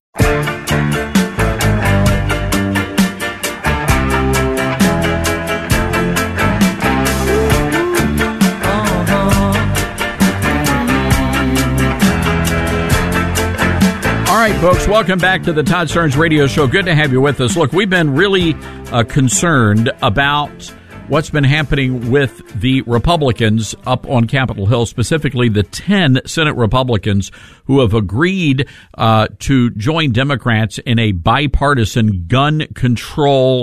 All right, folks, welcome back to the Todd Starnes Radio Show. Good to have you with us. Look, we've been really concerned about what's been happening with the Republicans up on Capitol Hill, specifically the 10 Senate Republicans who have agreed to join Democrats in a bipartisan gun control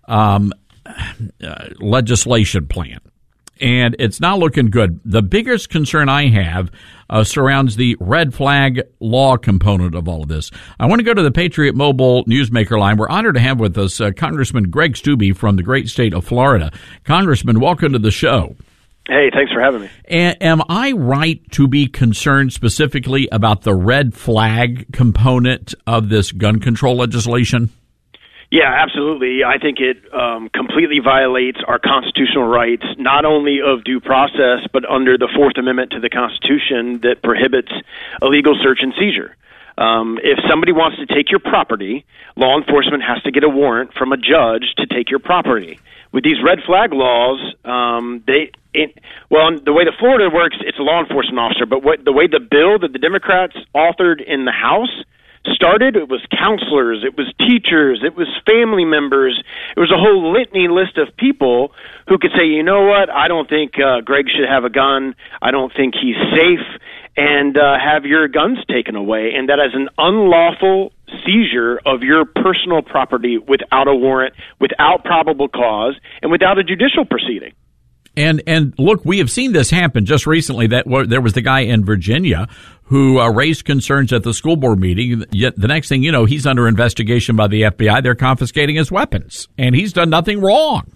legislation plan. And it's not looking good. The biggest concern I have surrounds the red flag law component of all of this. I want to go to the Patriot Mobile Newsmaker line. We're honored to have with us Congressman Greg Steube from the great state of Florida. Congressman, welcome to the show. Hey, thanks for having me. Am I right to be concerned specifically about the red flag component of this gun control legislation? Yeah, absolutely. I think it completely violates our constitutional rights, not only of due process, but under the Fourth Amendment to the Constitution that prohibits illegal search and seizure. If somebody wants to take your property, law enforcement has to get a warrant from a judge to take your property. With these red flag laws, the way the Florida works, it's a law enforcement officer, but the way the bill that the Democrats authored in the House started, it was counselors, it was teachers, it was family members, it was a whole litany list of people who could say, you know what, I don't think Greg should have a gun, I don't think he's safe, and have your guns taken away, and that is an unlawful seizure of your personal property without a warrant, without probable cause, and without a judicial proceeding. And look, we have seen this happen just recently. That there was the guy in Virginia who raised concerns at the school board meeting. Yet the next thing you know, he's under investigation by the FBI. They're confiscating his weapons, and he's done nothing wrong.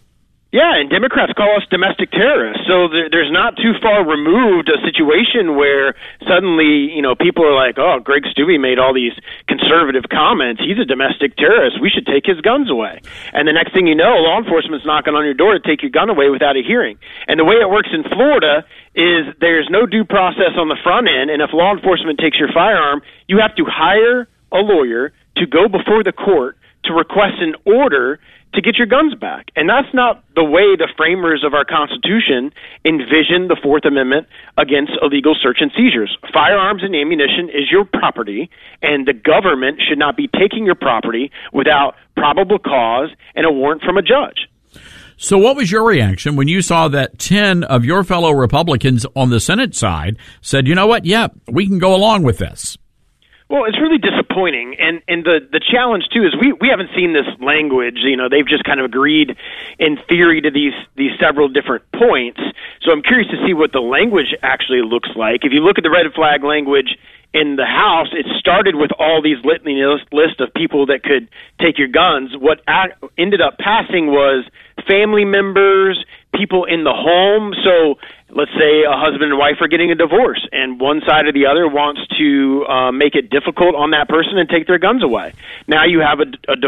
Yeah, and Democrats call us domestic terrorists. So there's not too far removed a situation where suddenly, people are like, oh, Greg Steube made all these conservative comments. He's a domestic terrorist. We should take his guns away. And the next thing you know, law enforcement's knocking on your door to take your gun away without a hearing. And the way it works in Florida is there's no due process on the front end, and if law enforcement takes your firearm, you have to hire a lawyer to go before the court to request an order to get your guns back. And that's not the way the framers of our Constitution envisioned the Fourth Amendment against illegal search and seizures. Firearms and ammunition is your property, and the government should not be taking your property without probable cause and a warrant from a judge. So what was your reaction when you saw that 10 of your fellow Republicans on the Senate side said, you know what, yeah, we can go along with this? Well, it's really disappointing, and the challenge too is we haven't seen this language. They've just kind of agreed in theory to these several different points. So I'm curious to see what the language actually looks like. If you look at the red flag language in the House, it started with all these litany list of people that could take your guns. What ended up passing was family members, people in the home. So let's say a husband and wife are getting a divorce, and one side or the other wants to make it difficult on that person and take their guns away. Now you have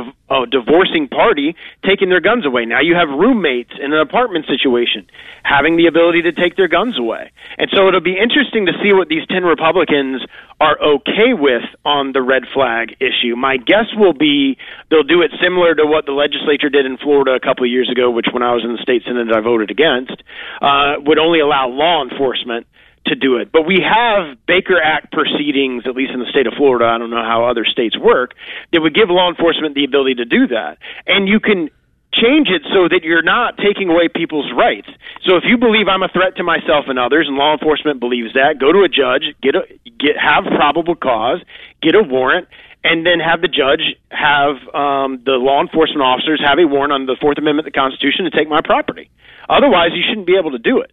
a divorcing party taking their guns away. Now you have roommates in an apartment situation having the ability to take their guns away. And so it'll be interesting to see what these 10 Republicans are okay with on the red flag issue. My guess will be they'll do it similar to what the legislature did in Florida a couple of years ago, which when I was in the state Senate I voted against, would only allow law enforcement to do it. But we have Baker Act proceedings, at least in the state of Florida, I don't know how other states work, that would give law enforcement the ability to do that. And you can change it so that you're not taking away people's rights. So if you believe I'm a threat to myself and others, and law enforcement believes that, go to a judge, have probable cause, get a warrant, and then have the judge have the law enforcement officers have a warrant on the Fourth Amendment of the Constitution to take my property. Otherwise, you shouldn't be able to do it.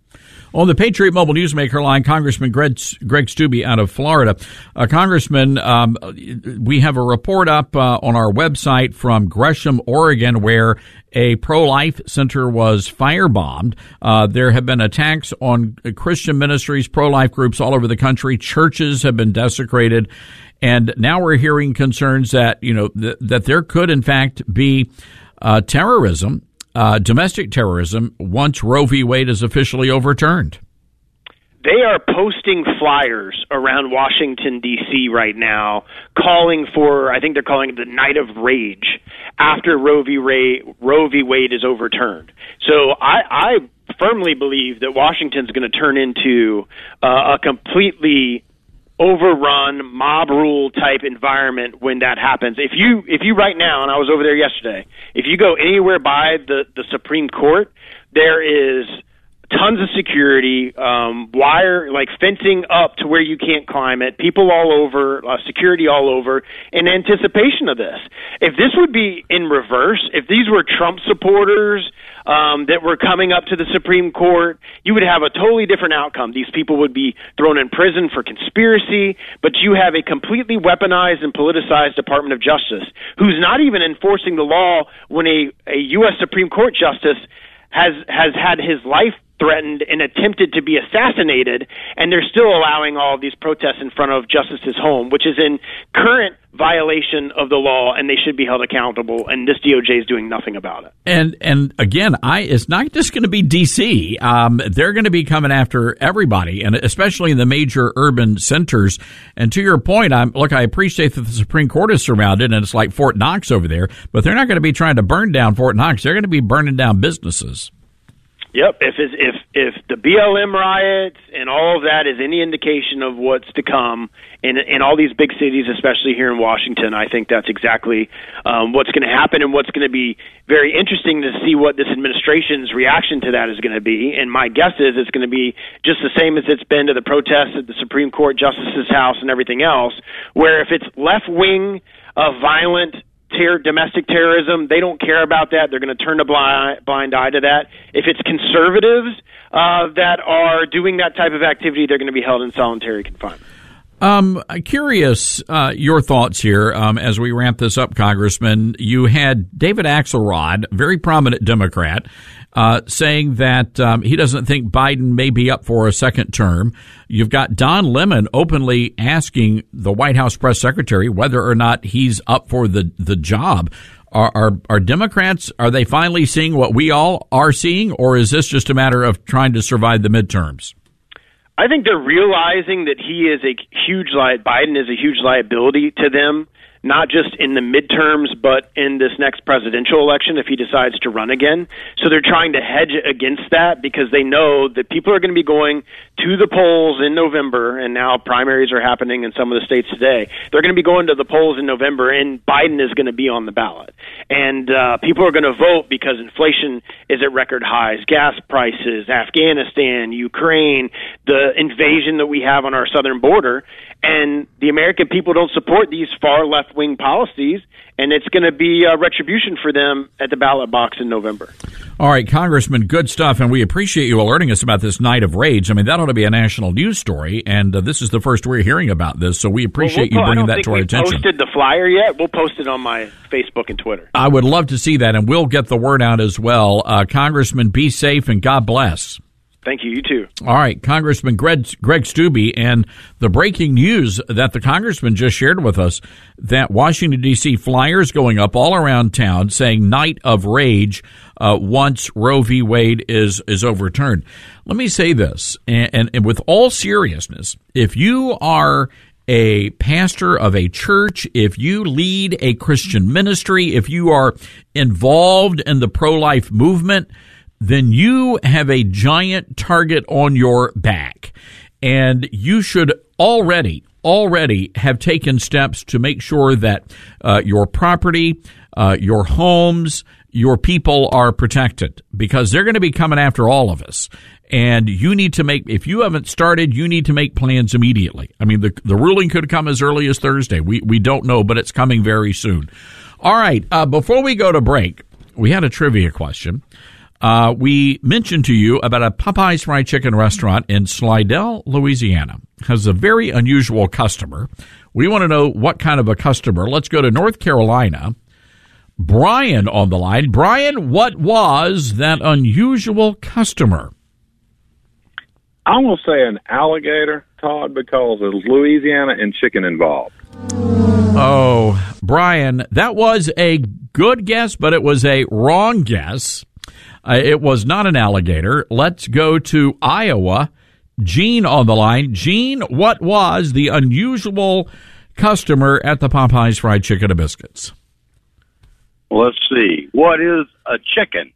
On the Patriot Mobile Newsmaker line, Congressman Greg Steube out of Florida. Congressman, we have a report up on our website from Gresham, Oregon, where a pro-life center was firebombed. There have been attacks on Christian ministries, pro-life groups all over the country. Churches have been desecrated. And now we're hearing concerns that, that there could, in fact, be terrorism. Domestic terrorism once Roe v. Wade is officially overturned. They are posting flyers around Washington, D.C. right now calling for, I think they're calling it the Night of Rage after Roe v. Wade is overturned. So I firmly believe that Washington's going to turn into a completely overrun mob rule type environment when that happens. If you right now, and I was over there yesterday, if you go anywhere by the Supreme Court, there is tons of security, wire, like fencing up to where you can't climb it, people all over, security all over, in anticipation of this. If this would be in reverse, if these were Trump supporters that were coming up to the Supreme Court, you would have a totally different outcome. These people would be thrown in prison for conspiracy, but you have a completely weaponized and politicized Department of Justice who's not even enforcing the law when a U.S. Supreme Court justice has had his life threatened and attempted to be assassinated, and they're still allowing all of these protests in front of Justice's home, which is in current violation of the law, and they should be held accountable, and this DOJ is doing nothing about it. And again, it's not just going to be D.C. They're going to be coming after everybody, and especially in the major urban centers. And to your point, I appreciate that the Supreme Court is surrounded, and it's like Fort Knox over there, but they're not going to be trying to burn down Fort Knox. They're going to be burning down businesses. Yep. If the BLM riots and all of that is any indication of what's to come in all these big cities, especially here in Washington, I think that's exactly what's going to happen, and what's going to be very interesting to see what this administration's reaction to that is going to be. And my guess is it's going to be just the same as it's been to the protests at the Supreme Court Justice's house and everything else, where if it's left-wing, violent domestic terrorism, they don't care about that. They're going to turn a blind eye to that. If it's conservatives that are doing that type of activity, they're going to be held in solitary confinement. Curious your thoughts here as we ramp this up, Congressman. You had David Axelrod, very prominent Democrat, saying that he doesn't think Biden may be up for a second term. You've got Don Lemon openly asking the White House press secretary whether or not he's up for the job. Are Democrats, are they finally seeing what we all are seeing, or is this just a matter of trying to survive the midterms? I think they're realizing that Biden is a huge liability to them, not just in the midterms, but in this next presidential election if he decides to run again. So they're trying to hedge against that because they know that people are going to be going to the polls in November, and now primaries are happening in some of the states today. They're going to be going to the polls in November, and Biden is going to be on the ballot. And people are going to vote because inflation is at record highs, gas prices, Afghanistan, Ukraine, the invasion that we have on our southern border. And the American people don't support these far left-wing policies, and it's going to be retribution for them at the ballot box in November. All right, Congressman, good stuff, and we appreciate you alerting us about this night of rage. I mean, that ought to be a national news story, and this is the first we're hearing about this, so we appreciate you bringing that to our attention. I don't think we've posted the flyer yet. We'll post it on my Facebook and Twitter. I would love to see that, and we'll get the word out as well. Congressman, be safe, and God bless. Thank you. You too. All right, Congressman Greg Steube, and the breaking news that the congressman just shared with us, that Washington, D.C. flyers going up all around town saying night of rage once Roe v. Wade is overturned. Let me say this, and with all seriousness, if you are a pastor of a church, if you lead a Christian ministry, if you are involved in the pro-life movement, then you have a giant target on your back. And you should already have taken steps to make sure that your property, your homes, your people are protected, because they're going to be coming after all of us. And you need to if you haven't started, you need to make plans immediately. I mean, the ruling could come as early as Thursday. We don't know, but it's coming very soon. All right. Before we go to break, we had a trivia question. We mentioned to you about a Popeyes Fried Chicken restaurant in Slidell, Louisiana. Has a very unusual customer. We want to know what kind of a customer. Let's go to North Carolina. Brian on the line. Brian, what was that unusual customer? I'm going to say an alligator, Todd, because there's Louisiana and chicken involved. Oh, Brian, that was a good guess, but it was a wrong guess. It was not an alligator. Let's go to Iowa. Gene on the line. Gene, what was the unusual customer at the Popeyes Fried Chicken and Biscuits? Let's see. What is a chicken?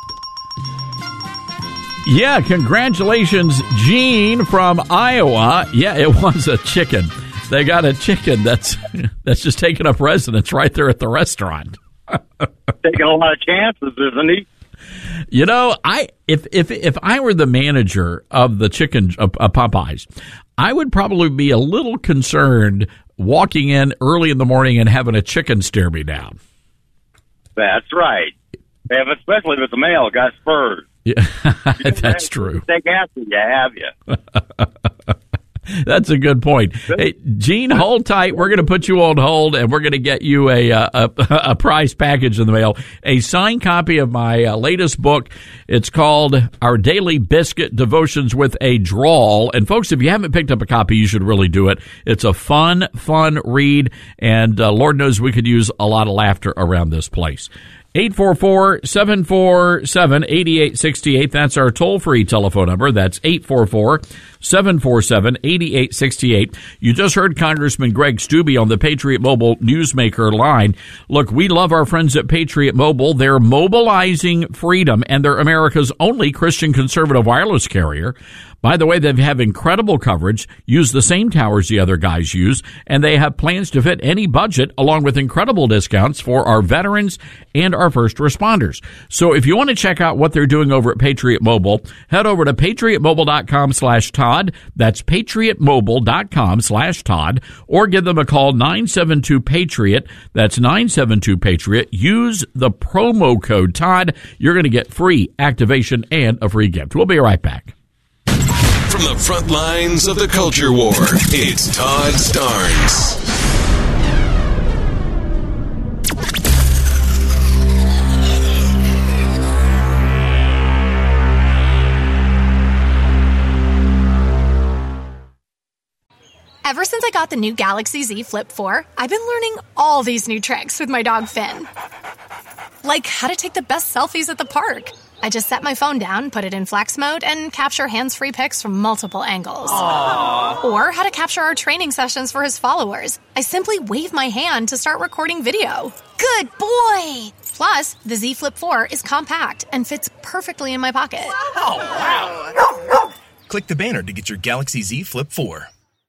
Yeah, congratulations, Gene from Iowa. Yeah, it was a chicken. They got a chicken that's just taking up residence right there at the restaurant. Taking a lot of chances, isn't he? You know, if I were the manager of the chicken Popeyes, I would probably be a little concerned walking in early in the morning and having a chicken stare me down. That's right. Especially if it's a male, got spurs. Yeah, that's true. Take after you, have you? That's a good point. Hey, Gene, hold tight. We're going to put you on hold, and we're going to get you a prize package in the mail. A signed copy of my latest book. It's called Our Daily Biscuit Devotions with a Drawl. And, folks, if you haven't picked up a copy, you should really do it. It's a fun read, and Lord knows we could use a lot of laughter around this place. 844-747-8868. That's our toll-free telephone number. That's 844-747-8868. You just heard Congressman Greg Steube on the Patriot Mobile Newsmaker line. Look, we love our friends at Patriot Mobile. They're mobilizing freedom, and they're America's only Christian conservative wireless carrier. By the way, they have incredible coverage, use the same towers the other guys use, and they have plans to fit any budget, along with incredible discounts for our veterans and our first responders. So if you want to check out what they're doing over at Patriot Mobile, head over to patriotmobile.com/Todd. That's patriotmobile.com/Todd, or give them a call, 972-PATRIOT. That's 972-PATRIOT. Use the promo code Todd. You're going to get free activation and a free gift. We'll be right back. From the front lines of the culture war, it's Todd Starnes. Ever since I got the new Galaxy Z Flip 4, I've been learning all these new tricks with my dog Finn. Like how to take the best selfies at the park. I just set my phone down, put it in flex mode, and capture hands-free pics from multiple angles. Aww. Or how to capture our training sessions for his followers. I simply wave my hand to start recording video. Good boy! Plus, the Z Flip 4 is compact and fits perfectly in my pocket. Wow. Click the banner to get your Galaxy Z Flip 4.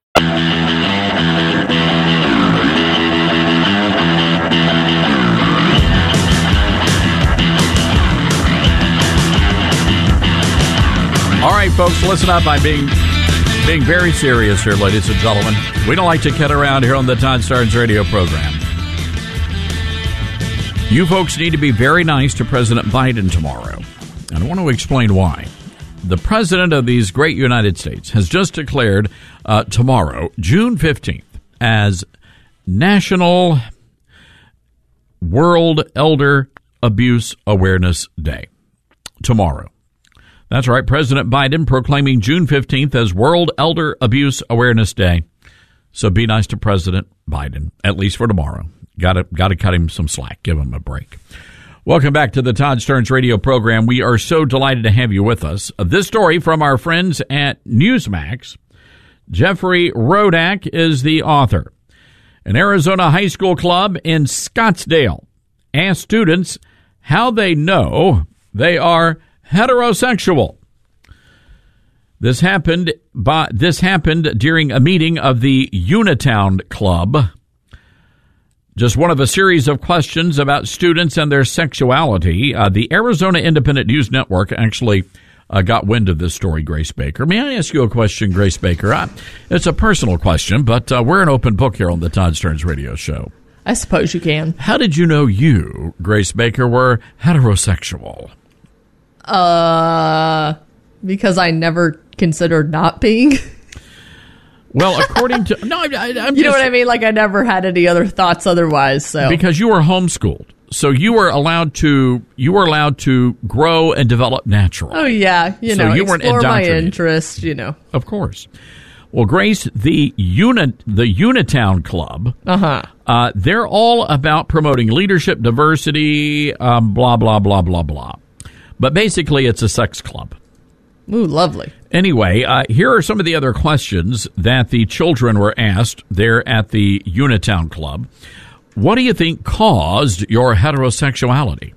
All right, folks, listen up. I'm being very serious here, ladies and gentlemen. We don't like to kid around here on the Todd Starnes radio program. You folks need to be very nice to President Biden tomorrow. And I want to explain why. The president of these great United States has just declared tomorrow, June 15th, as National World Elder Abuse Awareness Day. Tomorrow. That's right, President Biden proclaiming June 15th as World Elder Abuse Awareness Day. So be nice to President Biden, at least for tomorrow. Got to cut him some slack, give him a break. Welcome back to the Todd Starnes radio program. We are so delighted to have you with us. This story from our friends at Newsmax. Jeffrey Rodak is the author. An Arizona high school club in Scottsdale asked students how they know they are heterosexual. This happened during a meeting of the Unitown Club. Just one of a series of questions about students and their sexuality. The Arizona Independent News Network actually got wind of this story, Grace Baker. May I ask you a question, Grace Baker? It's a personal question, but we're an open book here on the Todd Starnes radio show. I suppose you can. How did you know you, Grace Baker, were heterosexual? Because I never considered not being. Well, according to I'm you know what I mean? Like I never had any other thoughts otherwise. So because you were homeschooled, so you were allowed to grow and develop naturally. Oh yeah, you weren't explore my interest. Of course. Well, Grace, the Unitown Club, they're all about promoting leadership, diversity, blah blah blah blah blah. But basically, it's a sex club. Ooh, lovely. Anyway, here are some of the other questions that the children were asked there at the Unitown Club. What do you think caused your heterosexuality?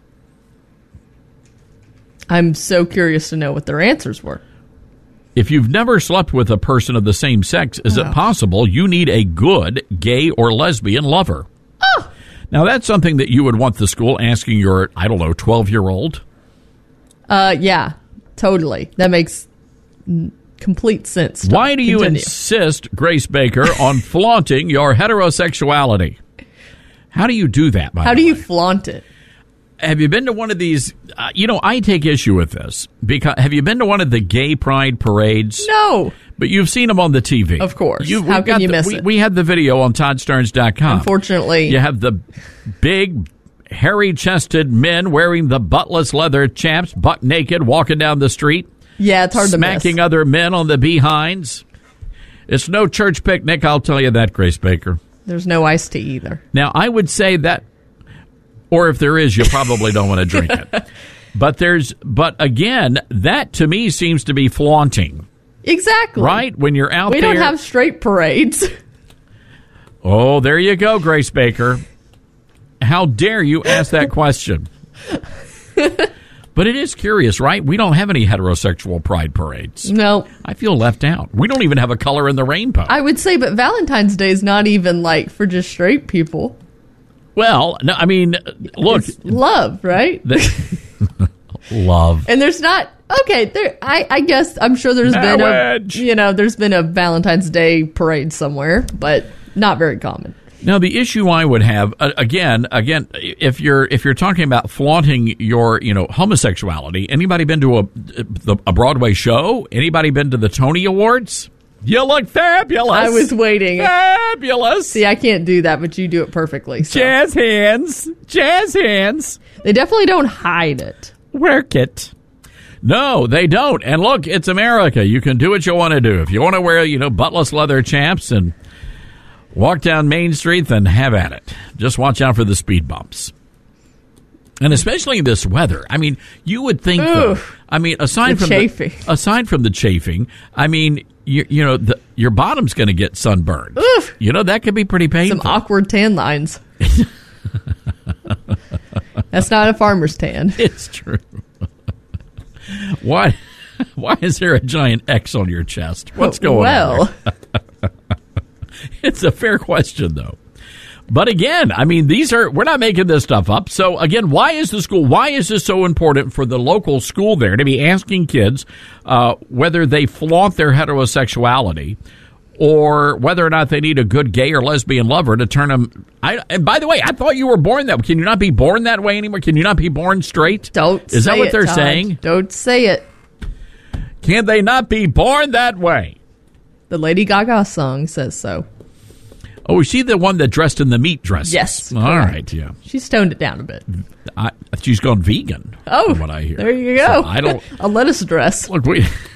I'm so curious to know what their answers were. If you've never slept with a person of the same sex, is it possible you need a good gay or lesbian lover? Oh. Now, that's something that you would want the school asking your, 12-year-old? Yeah, totally. That makes complete sense. Why do you insist, Grace Baker, on flaunting your heterosexuality? How do you do that, by the way? How do you flaunt it? Have you been to one of these? I take issue with this. Because have you been to one of the gay pride parades? No. But you've seen them on the TV. Of course. How can you miss it? We had the video on ToddStarnes.com. Unfortunately. You have the big, hairy-chested men wearing the buttless leather chaps, buck naked, walking down the street. Yeah, it's hard to miss. Smacking other men on the behinds. It's no church picnic, I'll tell you that, Grace Baker. There's no iced tea either. Now, I would say that, or if there is, you probably don't want to drink it. But again, that to me seems to be flaunting. Exactly. Right? When you're out there. We don't have straight parades. Oh, there you go, Grace Baker. How dare you ask that question? But it is curious, right? We don't have any heterosexual pride parades. No. I feel left out. We don't even have a color in the rainbow. I would say, but Valentine's Day is not even like for just straight people. Well, no, I mean, look. It's love, right? Love. And there's not, okay, I guess, I'm sure there's been a Valentine's Day parade somewhere, but not very common. Now, the issue I would have again, if you're talking about flaunting your homosexuality, anybody been to a Broadway show? Anybody been to the Tony Awards? You look fabulous. I was waiting. Fabulous. See, I can't do that, but you do it perfectly. So. Jazz hands. They definitely don't hide it. Work it. No, they don't. And look, it's America. You can do what you want to do. If you want to wear, buttless leather chaps and walk down Main Street, then have at it. Just watch out for the speed bumps. And especially in this weather. I mean, you would think, aside from the chafing, I mean, your bottom's going to get sunburned. Oof. That could be pretty painful. Some awkward tan lines. That's not a farmer's tan. It's true. Why is there a giant X on your chest? What's going on? It's a fair question, though. But again, I mean, we're not making this stuff up. So again, why is this so important for the local school there to be asking kids whether they flaunt their heterosexuality or whether or not they need a good gay or lesbian lover to turn them? And by the way, I thought you were born that way. Can you not be born that way anymore? Can you not be born straight? Is that what they're saying? Don't say it. Can they not be born that way? The Lady Gaga song says so. Oh, is she the one that dressed in the meat dresses? Yes. All right, yeah. She's toned it down a bit. She's gone vegan. Oh, from what I hear. There you go. So a lettuce dress. Look,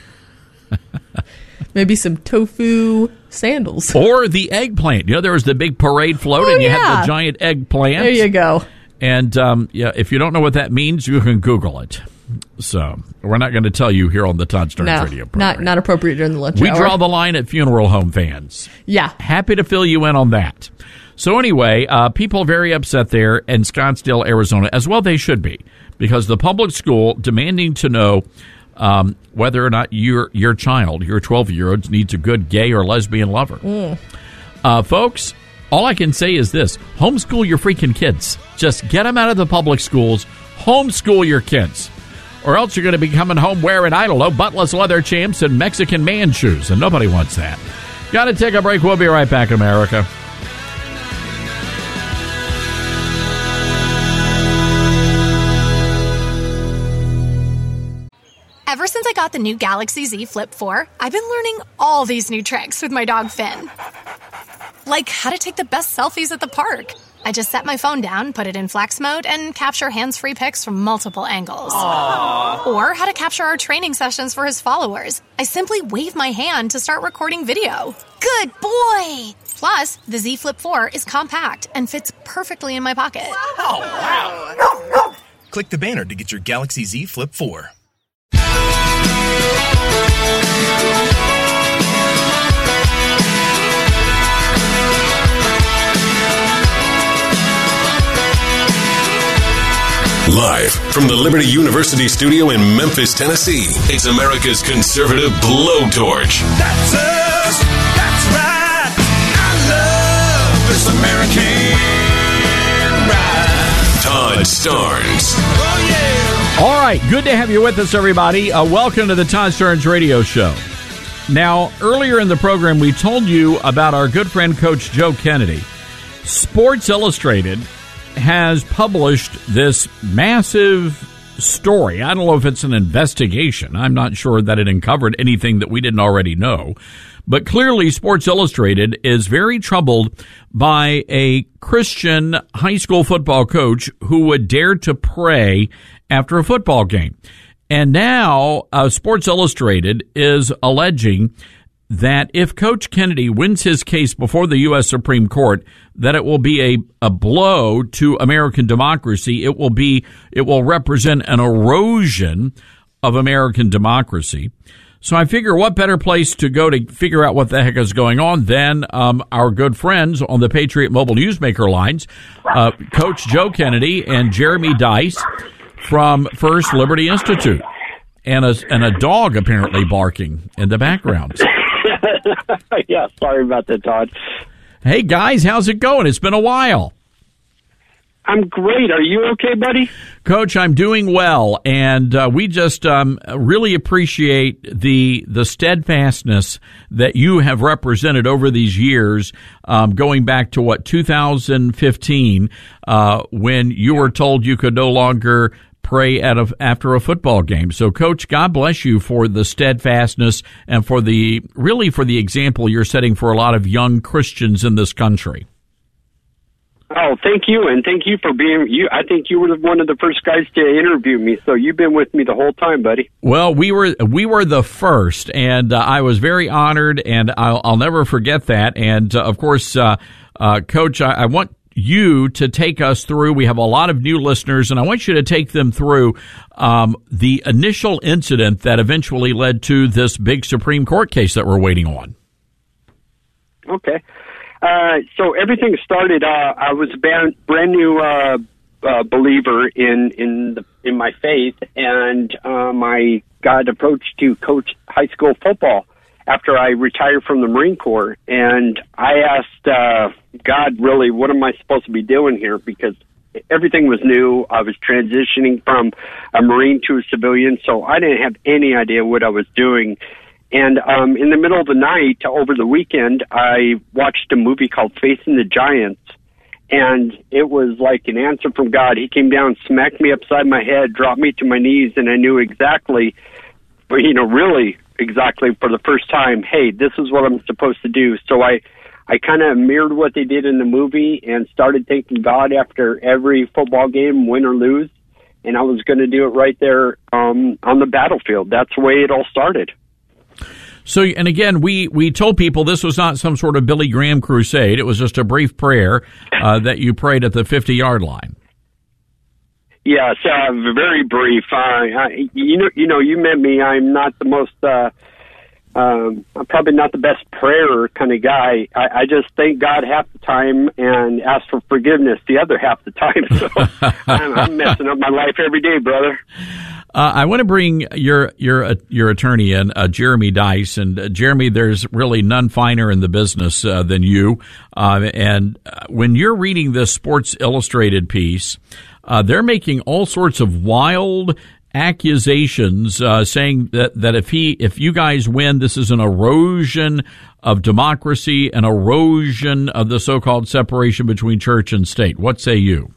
maybe some tofu sandals. Or the eggplant. There was the big parade float, and you had the giant eggplant. There you go. And, if you don't know what that means, you can Google it. So, we're not going to tell you here on the Todd Stearns Radio program. Not appropriate during the lunch hour. We draw the line at funeral home fans. Yeah. Happy to fill you in on that. So anyway, people are very upset there in Scottsdale, Arizona, as well they should be, because the public school demanding to know whether or not your child, your 12-year-old, needs a good gay or lesbian lover. Folks, all I can say is this. Homeschool your freaking kids. Just get them out of the public schools. Homeschool your kids. Or else you're going to be coming home wearing, I don't know, buttless leather champs and Mexican man shoes, and nobody wants that. Got to take a break. We'll be right back, America. Ever since I got the new Galaxy Z Flip 4, I've been learning all these new tricks with my dog Finn. Like how to take the best selfies at the park. I just set my phone down, put it in flex mode, and capture hands-free pics from multiple angles. Aww. Or how to capture our training sessions for his followers. I simply wave my hand to start recording video. Good boy! Plus, the Z Flip 4 is compact and fits perfectly in my pocket. Wow. Click the banner to get your Galaxy Z Flip 4. Live from the Liberty University studio in Memphis, Tennessee, it's America's conservative blowtorch. That's us. That's right. I love this American ride. Todd Stearns. Oh, yeah. All right. Good to have you with us, everybody. Welcome to the Todd Stearns Radio Show. Now, earlier in the program, we told you about our good friend, Coach Joe Kennedy. Sports Illustrated has published this massive story. I don't know if it's an investigation. I'm not sure that it uncovered anything that we didn't already know. But clearly, Sports Illustrated is very troubled by a Christian high school football coach who would dare to pray after a football game. And now Sports Illustrated is alleging that if Coach Kennedy wins his case before the U.S. Supreme Court, that it will be a blow to American democracy. It will represent an erosion of American democracy. So I figure what better place to go to figure out what the heck is going on than our good friends on the Patriot Mobile Newsmaker lines, Coach Joe Kennedy and Jeremy Dice from First Liberty Institute, and a dog apparently barking in the background. Yeah, sorry about that, Todd. Hey, guys, how's it going? It's been a while. I'm great. Are you okay, buddy? Coach, I'm doing well, and we just really appreciate the steadfastness that you have represented over these years, going back to 2015, when you were told you could no longer pray after a football game. So, Coach, God bless you for the steadfastness and for the example you're setting for a lot of young Christians in this country. Oh, thank you, and thank you for being you. I think you were one of the first guys to interview me, so you've been with me the whole time, buddy. Well, we were the first, and I was very honored, and I'll never forget that. And of course, Coach, I want you to take us through. We have a lot of new listeners, and I want you to take them through the initial incident that eventually led to this big Supreme Court case that we're waiting on. Okay. So everything started. I was a brand new believer in my faith, and I got approached to coach high school football after I retired from the Marine Corps. And I asked God, really, what am I supposed to be doing here? Because everything was new. I was transitioning from a Marine to a civilian, so I didn't have any idea what I was doing. And in the middle of the night, over the weekend, I watched a movie called Facing the Giants, and it was like an answer from God. He came down, smacked me upside my head, dropped me to my knees, and I knew exactly, really exactly for the first time, hey, this is what I'm supposed to do. So I kind of mirrored what they did in the movie and started thanking God after every football game, win or lose, and I was going to do it right there on the battlefield. That's the way it all started. So, and again, we told people this was not some sort of Billy Graham crusade. It was just a brief prayer that you prayed at the 50-yard line. Yes, very brief. You met me. I'm not the most, I'm probably not the best prayer kind of guy. I just thank God half the time and ask for forgiveness the other half the time. So I'm messing up my life every day, brother. I want to bring your attorney in, Jeremy Dice, and Jeremy, there's really none finer in the business than you. And when you're reading this Sports Illustrated piece, they're making all sorts of wild accusations, saying that if you guys win, this is an erosion of democracy, an erosion of the so-called separation between church and state. What say you?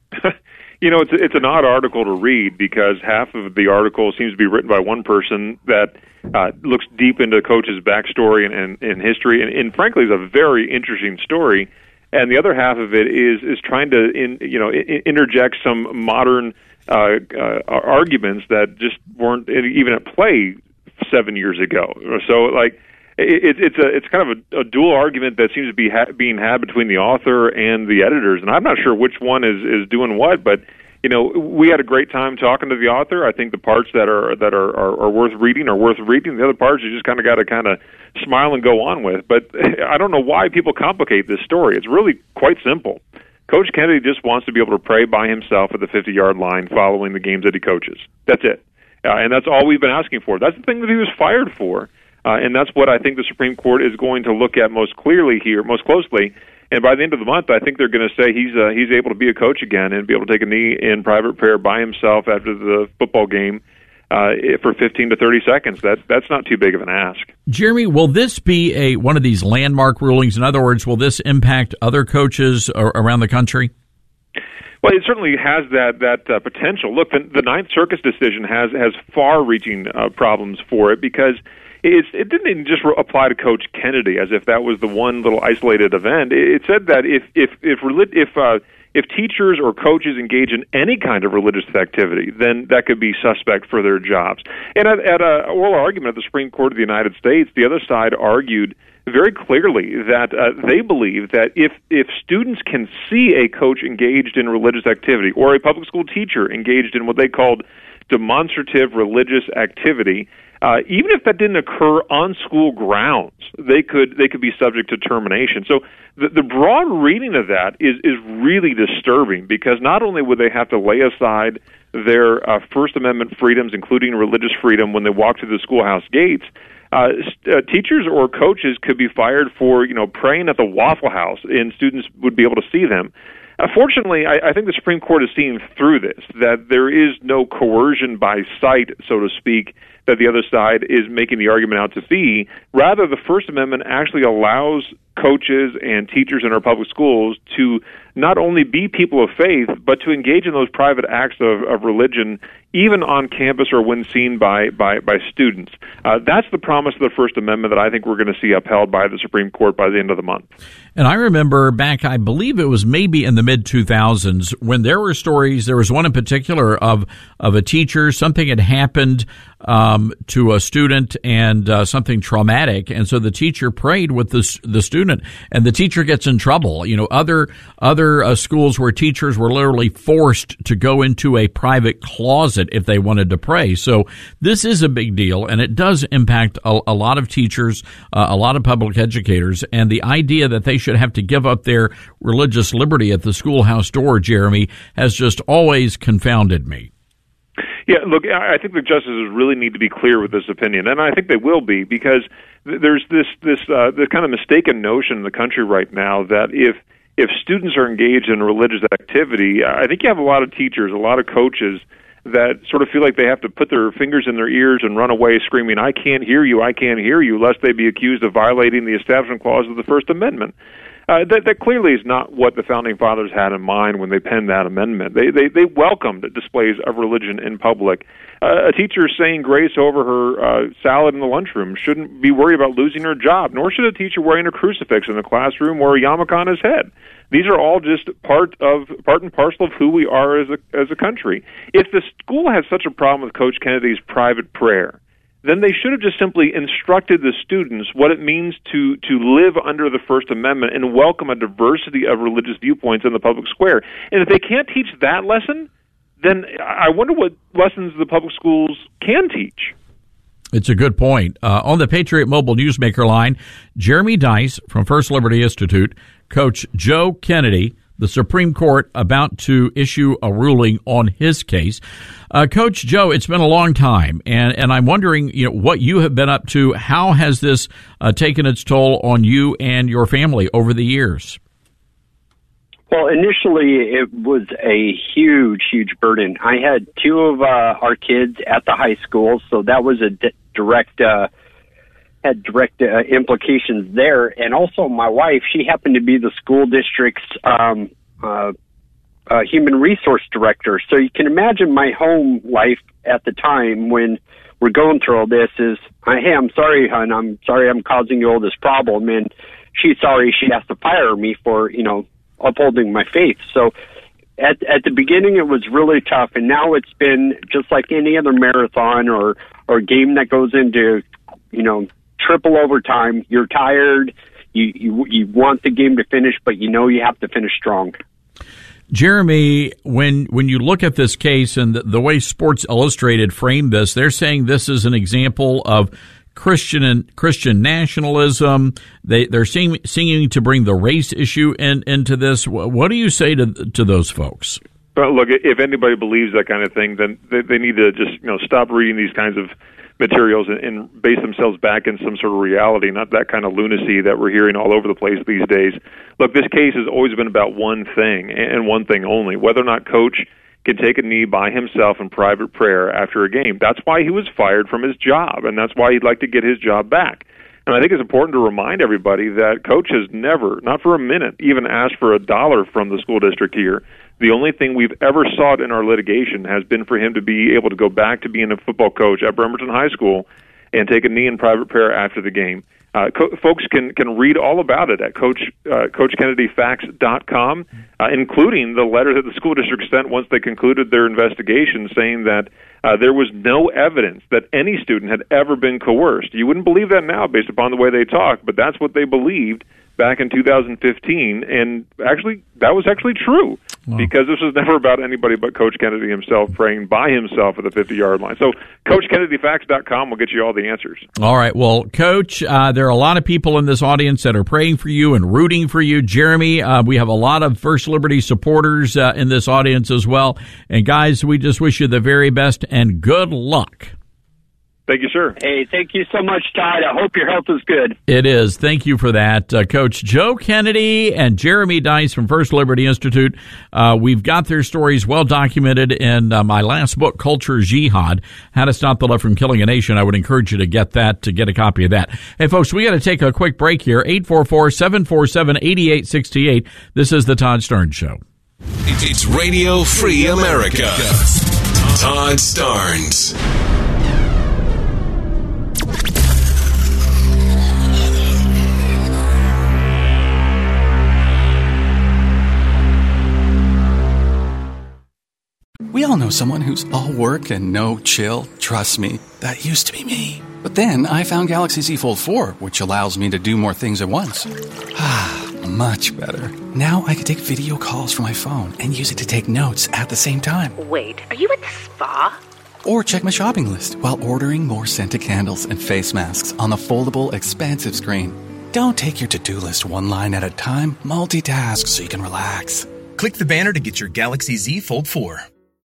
It's an odd article to read because half of the article seems to be written by one person that looks deep into Coach's backstory and history, and frankly is a very interesting story. And the other half of it is trying to interject some modern arguments that just weren't even at play 7 years ago. So it's kind of a dual argument that seems to be being had between the author and the editors, and I'm not sure which one is doing what. But we had a great time talking to the author. I think the parts that are worth reading are worth reading. The other parts you just kind of got to smile and go on with. But I don't know why people complicate this story. It's really quite simple. Coach Kennedy just wants to be able to pray by himself at the 50-yard line following the games that he coaches. That's it, and that's all we've been asking for. That's the thing that he was fired for. And that's what I think the Supreme Court is going to look at most closely. And by the end of the month, I think they're going to say he's able to be a coach again and be able to take a knee in private prayer by himself after the football game for 15 to 30 seconds. That's not too big of an ask. Jeremy, will this be one of these landmark rulings? In other words, will this impact other coaches around the country? Well, it certainly has that potential. Look, the Ninth Circuit's decision has far-reaching problems for it because it didn't even just apply to Coach Kennedy as if that was the one little isolated event. It said that if teachers or coaches engage in any kind of religious activity, then that could be suspect for their jobs. And at an oral argument at the Supreme Court of the United States, the other side argued very clearly that they believe that if students can see a coach engaged in religious activity or a public school teacher engaged in what they called demonstrative religious activity, even if that didn't occur on school grounds, they could be subject to termination. So the broad reading of that is really disturbing because not only would they have to lay aside their First Amendment freedoms, including religious freedom, when they walk through the schoolhouse gates, teachers or coaches could be fired for praying at the Waffle House, and students would be able to see them. Fortunately, I think the Supreme Court is seeing through this, that there is no coercion by sight, so to speak, that the other side is making the argument out to be. Rather, the First Amendment actually allows coaches and teachers in our public schools to not only be people of faith, but to engage in those private acts of religion, even on campus or when seen by students. That's the promise of the First Amendment that I think we're going to see upheld by the Supreme Court by the end of the month. And I remember back, I believe it was maybe in the mid-2000s, when there were stories, there was one in particular of a teacher, something had happened to a student and something traumatic, and so the teacher prayed with the student, and the teacher gets in trouble. You know, other schools where teachers were literally forced to go into a private closet if they wanted to pray. So this is a big deal, and it does impact a lot of teachers, a lot of public educators, and the idea that they should have to give up their religious liberty at the schoolhouse door, Jeremy, has just always confounded me. Yeah, look, I think the justices really need to be clear with this opinion, and I think they will be, because there's this kind of mistaken notion in the country right now that if students are engaged in religious activity, I think you have a lot of teachers, a lot of coaches that sort of feel like they have to put their fingers in their ears and run away screaming, "I can't hear you, lest they be accused of violating the Establishment Clause of the First Amendment. That clearly is not what the Founding Fathers had in mind when they penned that amendment. They welcomed displays of religion in public. A teacher saying grace over her salad in the lunchroom shouldn't be worried about losing her job, nor should a teacher wearing a crucifix in the classroom or a yarmulke on his head. These are all just part and parcel of who we are as a country. If the school has such a problem with Coach Kennedy's private prayer, then they should have just simply instructed the students what it means to live under the First Amendment and welcome a diversity of religious viewpoints in the public square. And if they can't teach that lesson, then I wonder what lessons the public schools can teach. It's a good point. On the Patriot Mobile Newsmaker line, Jeremy Dys from First Liberty Institute, Coach Joe Kennedy, the Supreme Court about to issue a ruling on his case. Coach Joe, it's been a long time, and I'm wondering, what you have been up to. How has this taken its toll on you and your family over the years? Well, initially it was a huge burden. I had two of our kids at the high school, so that was a direct implications there. And also my wife, she happened to be the school district's human resource director. So you can imagine my home life at the time when we're going through all this is, hey, I'm sorry, hon, I'm sorry I'm causing you all this problem. And she's sorry she has to fire me for, upholding my faith. So at the beginning it was really tough, and now it's been just like any other marathon or game that goes into, triple overtime. You're tired. You want the game to finish, but you have to finish strong. Jeremy, when you look at this case and the way Sports Illustrated framed this, they're saying this is an example of Christian nationalism. They're seeming to bring the race issue into this. What do you say to those folks? Well, look, if anybody believes that kind of thing, then they need to just stop reading these kinds of materials and base themselves back in some sort of reality, not that kind of lunacy that we're hearing all over the place these days. Look, this case has always been about one thing and one thing only: whether or not Coach can take a knee by himself in private prayer after a game. That's why he was fired from his job, and that's why he'd like to get his job back. And I think it's important to remind everybody that Coach has never, not for a minute, even asked for $1 from the school district here. The only thing we've ever sought in our litigation has been for him to be able to go back to being a football coach at Bremerton High School and take a knee in private prayer after the game. Folks can read all about it at CoachKennedyFacts.com, including the letter that the school district sent once they concluded their investigation, saying that there was no evidence that any student had ever been coerced. You wouldn't believe that now based upon the way they talk, but that's what they believed back in 2015, and actually, that was actually true. Wow. Because this was never about anybody but Coach Kennedy himself praying by himself at the 50-yard line. So CoachKennedyFacts.com will get you all the answers. All right. Well, Coach, there are a lot of people in this audience that are praying for you and rooting for you. Jeremy, we have a lot of First Liberty supporters in this audience as well. And, guys, we just wish you the very best and good luck. Thank you, sir. Hey, thank you so much, Todd. I hope your health is good. It is. Thank you for that. Coach Joe Kennedy and Jeremy Dys from First Liberty Institute. We've got their stories well documented in my last book, Culture Jihad, How to Stop the Left from Killing a Nation. I would encourage you to get that, to get a copy of that. Hey, folks, we got to take a quick break here. 844-747-8868. This is the Todd Starnes Show. It's Radio Free America. Todd Starnes. We all know someone who's all work and no chill. Trust me, that used to be me. But then I found Galaxy Z Fold 4, which allows me to do more things at once. Much better. Now I can take video calls from my phone and use it to take notes at the same time. Wait, are you at the spa? Or check my shopping list while ordering more scented candles and face masks on the foldable, expansive screen. Don't take your to-do list one line at a time. Multitask so you can relax. Click the banner to get your Galaxy Z Fold 4.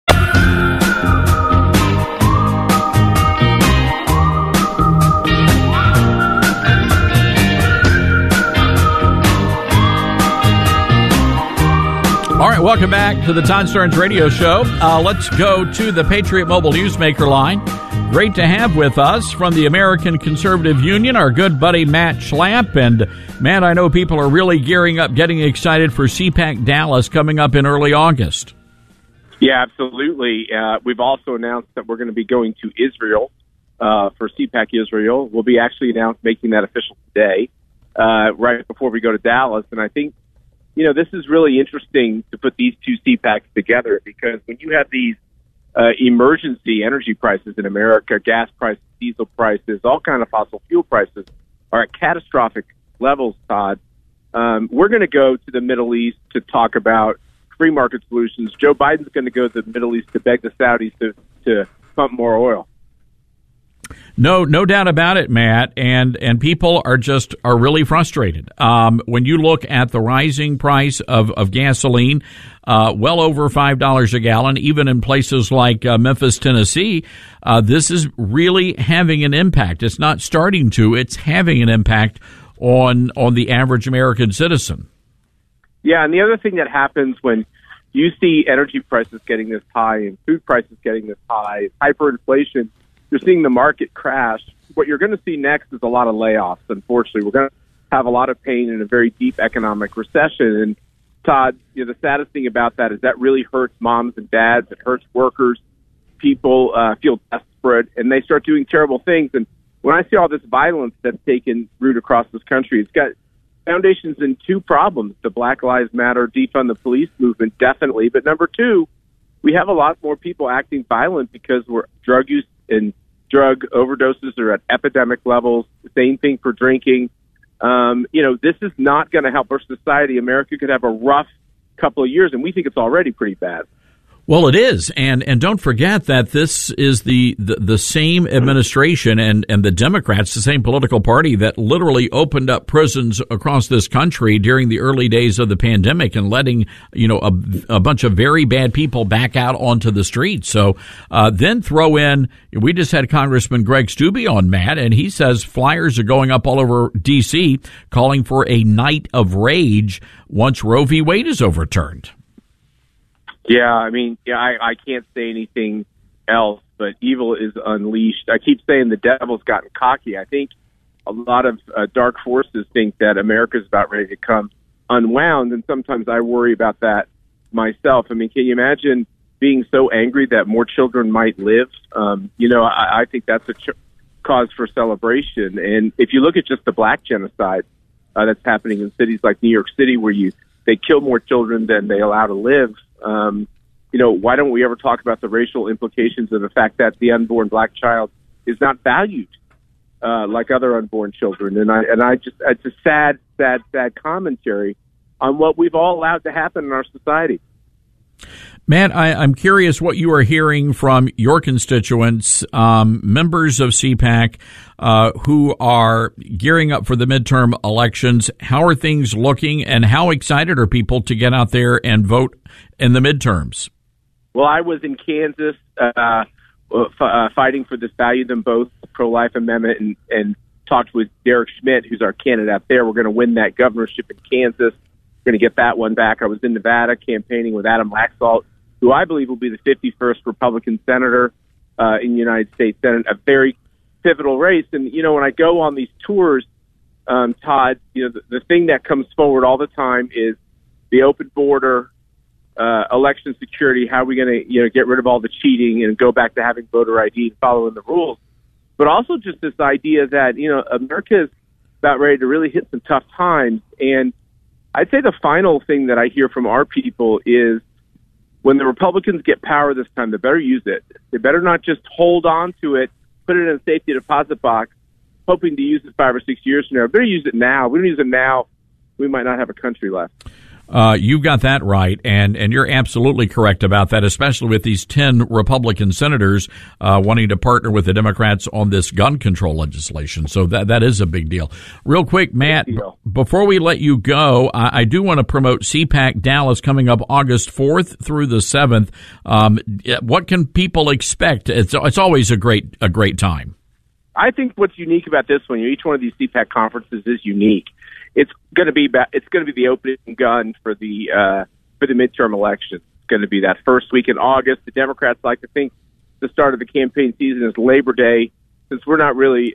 All right, welcome back to the Todd Starnes Radio Show. Let's go to the Patriot Mobile Newsmaker line. Great to have with us from the American Conservative Union, our good buddy Matt Schlapp. And Matt, I know people are really gearing up, getting excited for CPAC Dallas coming up in early August. Yeah, absolutely. We've also announced that we're going to be going to Israel for CPAC Israel. We'll be actually making that official today, right before we go to Dallas. And I think, this is really interesting to put these two CPACs together, because when you have these emergency energy prices in America, gas prices, diesel prices, all kind of fossil fuel prices are at catastrophic levels, Todd. We're going to go to the Middle East to talk about free market solutions. Joe Biden's going to go to the Middle East to beg the Saudis to pump more oil. No doubt about it, Matt. And people are really frustrated. When you look at the rising price of gasoline, well over $5 a gallon, even in places like Memphis, Tennessee, this is really having an impact. It's not starting to; it's having an impact on the average American citizen. Yeah, and the other thing that happens when you see energy prices getting this high and food prices getting this high, hyperinflation, you're seeing the market crash. What you're going to see next is a lot of layoffs, unfortunately. We're going to have a lot of pain in a very deep economic recession. And, Todd, the saddest thing about that is that really hurts moms and dads. It hurts workers. People feel desperate, and they start doing terrible things. And when I see all this violence that's taken root across this country, it's got foundations in two problems: the Black Lives Matter, defund the police movement, definitely. But number two, we have a lot more people acting violent because drug use and drug overdoses are at epidemic levels. The same thing for drinking. This is not going to help our society. America could have a rough couple of years, and we think it's already pretty bad. Well, it is, and don't forget that this is the same administration and the Democrats, the same political party that literally opened up prisons across this country during the early days of the pandemic and letting a bunch of very bad people back out onto the streets. So then throw in, we just had Congressman Greg Steube on, Matt, and he says flyers are going up all over D.C. calling for a night of rage once Roe v. Wade is overturned. Yeah, I can't say anything else, but evil is unleashed. I keep saying the devil's gotten cocky. I think a lot of dark forces think that America's about ready to come unwound, and sometimes I worry about that myself. Can you imagine being so angry that more children might live? I think that's a cause for celebration. And if you look at just the black genocide that's happening in cities like New York City, where they kill more children than they allow to live, why don't we ever talk about the racial implications of the fact that the unborn black child is not valued like other unborn children? It's a sad commentary on what we've all allowed to happen in our society. Matt, I'm curious what you are hearing from your constituents, members of CPAC, who are gearing up for the midterm elections. How are things looking, and how excited are people to get out there and vote in the midterms? Well, I was in Kansas fighting for this Value Them Both pro-life amendment and talked with Derek Schmidt, who's our candidate out there. We're going to win that governorship in Kansas. We're going to get that one back. I was in Nevada campaigning with Adam Laxalt, who I believe will be the 51st Republican senator in the United States Senate, a very pivotal race. And, you know, when I go on these tours, Todd, you know, the thing that comes forward all the time is the open border, election security, how are we going to, you know, get rid of all the cheating and go back to having voter ID and following the rules. But also just this idea that, you know, America is about ready to really hit some tough times. And I'd say the final thing that I hear from our people is when the Republicans get power this time, they better use it. They better not just hold on to it, put it in a safety deposit box, hoping to use it 5 or 6 years from now. Better use it now. If we don't use it now, we might not have a country left. You've got that right, and you're absolutely correct about that, especially with these 10 Republican senators wanting to partner with the Democrats on this gun control legislation. So that is a big deal. Real quick, Matt, before we let you go, I do want to promote CPAC Dallas coming up August 4th through the 7th. What can people expect? It's always a great time. I think what's unique about this one, each one of these CPAC conferences is unique. It's going to be the opening gun for the midterm elections. It's going to be that first week in August. The Democrats like to think the start of the campaign season is Labor Day. Since we don't really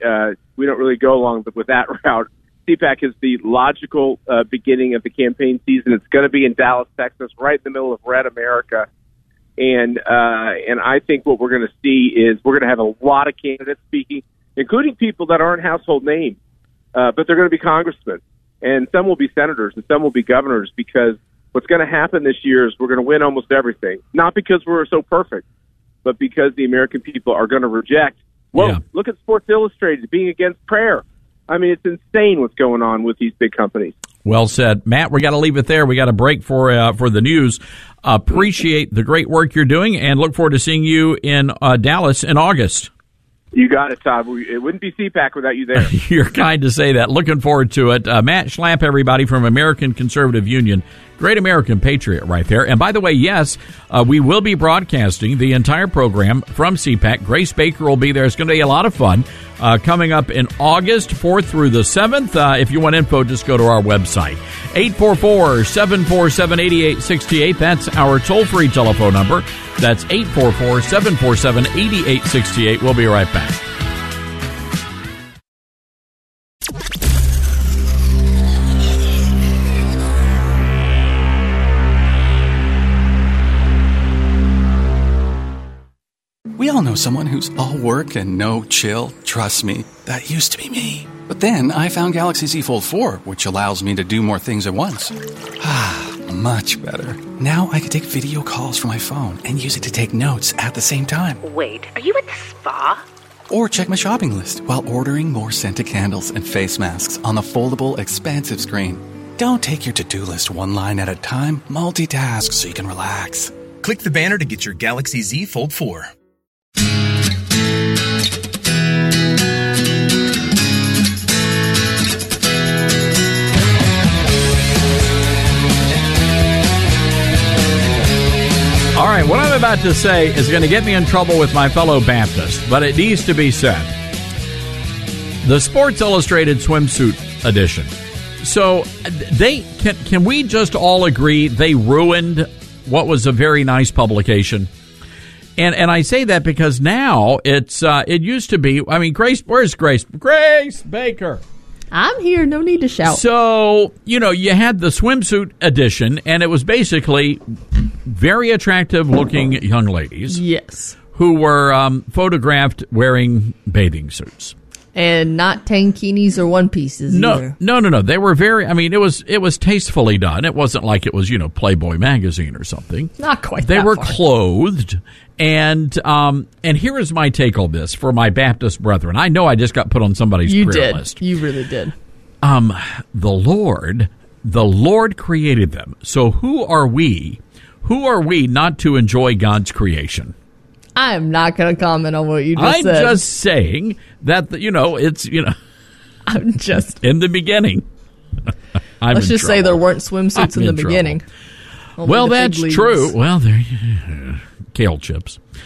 go along with that route, CPAC is the logical beginning of the campaign season. It's going to be in Dallas, Texas, right in the middle of Red America. And I think what we're going to see is we're going to have a lot of candidates speaking, including people that aren't household names, but they're going to be congressmen. And some will be senators and some will be governors, because what's going to happen this year is we're going to win almost everything. Not because we're so perfect, but because the American people are going to reject. Look at Sports Illustrated being against prayer. I mean, it's insane what's going on with these big companies. Well said. Matt, we got to leave it there. We got a break for the news. Appreciate the great work you're doing and look forward to seeing you in Dallas in August. You got it, Todd. It wouldn't be CPAC without you there. You're kind to say that. Looking forward to it. Matt Schlapp, everybody, from American Conservative Union. Great American patriot right there. And by the way, yes, we will be broadcasting the entire program from CPAC. Grace Baker will be there. It's going to be a lot of fun. Coming up in August 4th through the 7th. If you want info, just go to our website. 844-747-8868. That's our toll-free telephone number. That's 844-747-8868. We'll be right back. We all know someone who's all work and no chill. Trust me, that used to be me. But then I found Galaxy Z Fold 4, which allows me to do more things at once. Much better. Now I can take video calls from my phone and use it to take notes at the same time. Wait, are you at the spa? Or check my shopping list while ordering more scented candles and face masks on the foldable, expansive screen. Don't take your to-do list one line at a time. Multitask so you can relax. Click the banner to get your Galaxy Z Fold 4. All right, what I'm about to say is going to get me in trouble with my fellow Baptists, but it needs to be said. The Sports Illustrated swimsuit edition. So can we just all agree they ruined what was a very nice publication? And I say that because now it used to be, I mean, where's Grace? Grace Baker. I'm here. No need to shout. So, you had the swimsuit edition, and it was basically very attractive-looking young ladies. Yes. Who were photographed wearing bathing suits. And not tankinis or one pieces either. No. They were very, I mean, it was tastefully done. It wasn't like it was, Playboy magazine or something. Not quite They that were far. clothed. And here is my take on this for my Baptist brethren. I know I just got put on somebody's prayer list. You really did. The Lord created them. So who are we not to enjoy God's creation? I am not going to comment on what you just said. I'm just saying that, it's, I'm just... in the beginning. Let's just say there weren't swimsuits in the beginning. Well, that's true. Well, there, kale chips.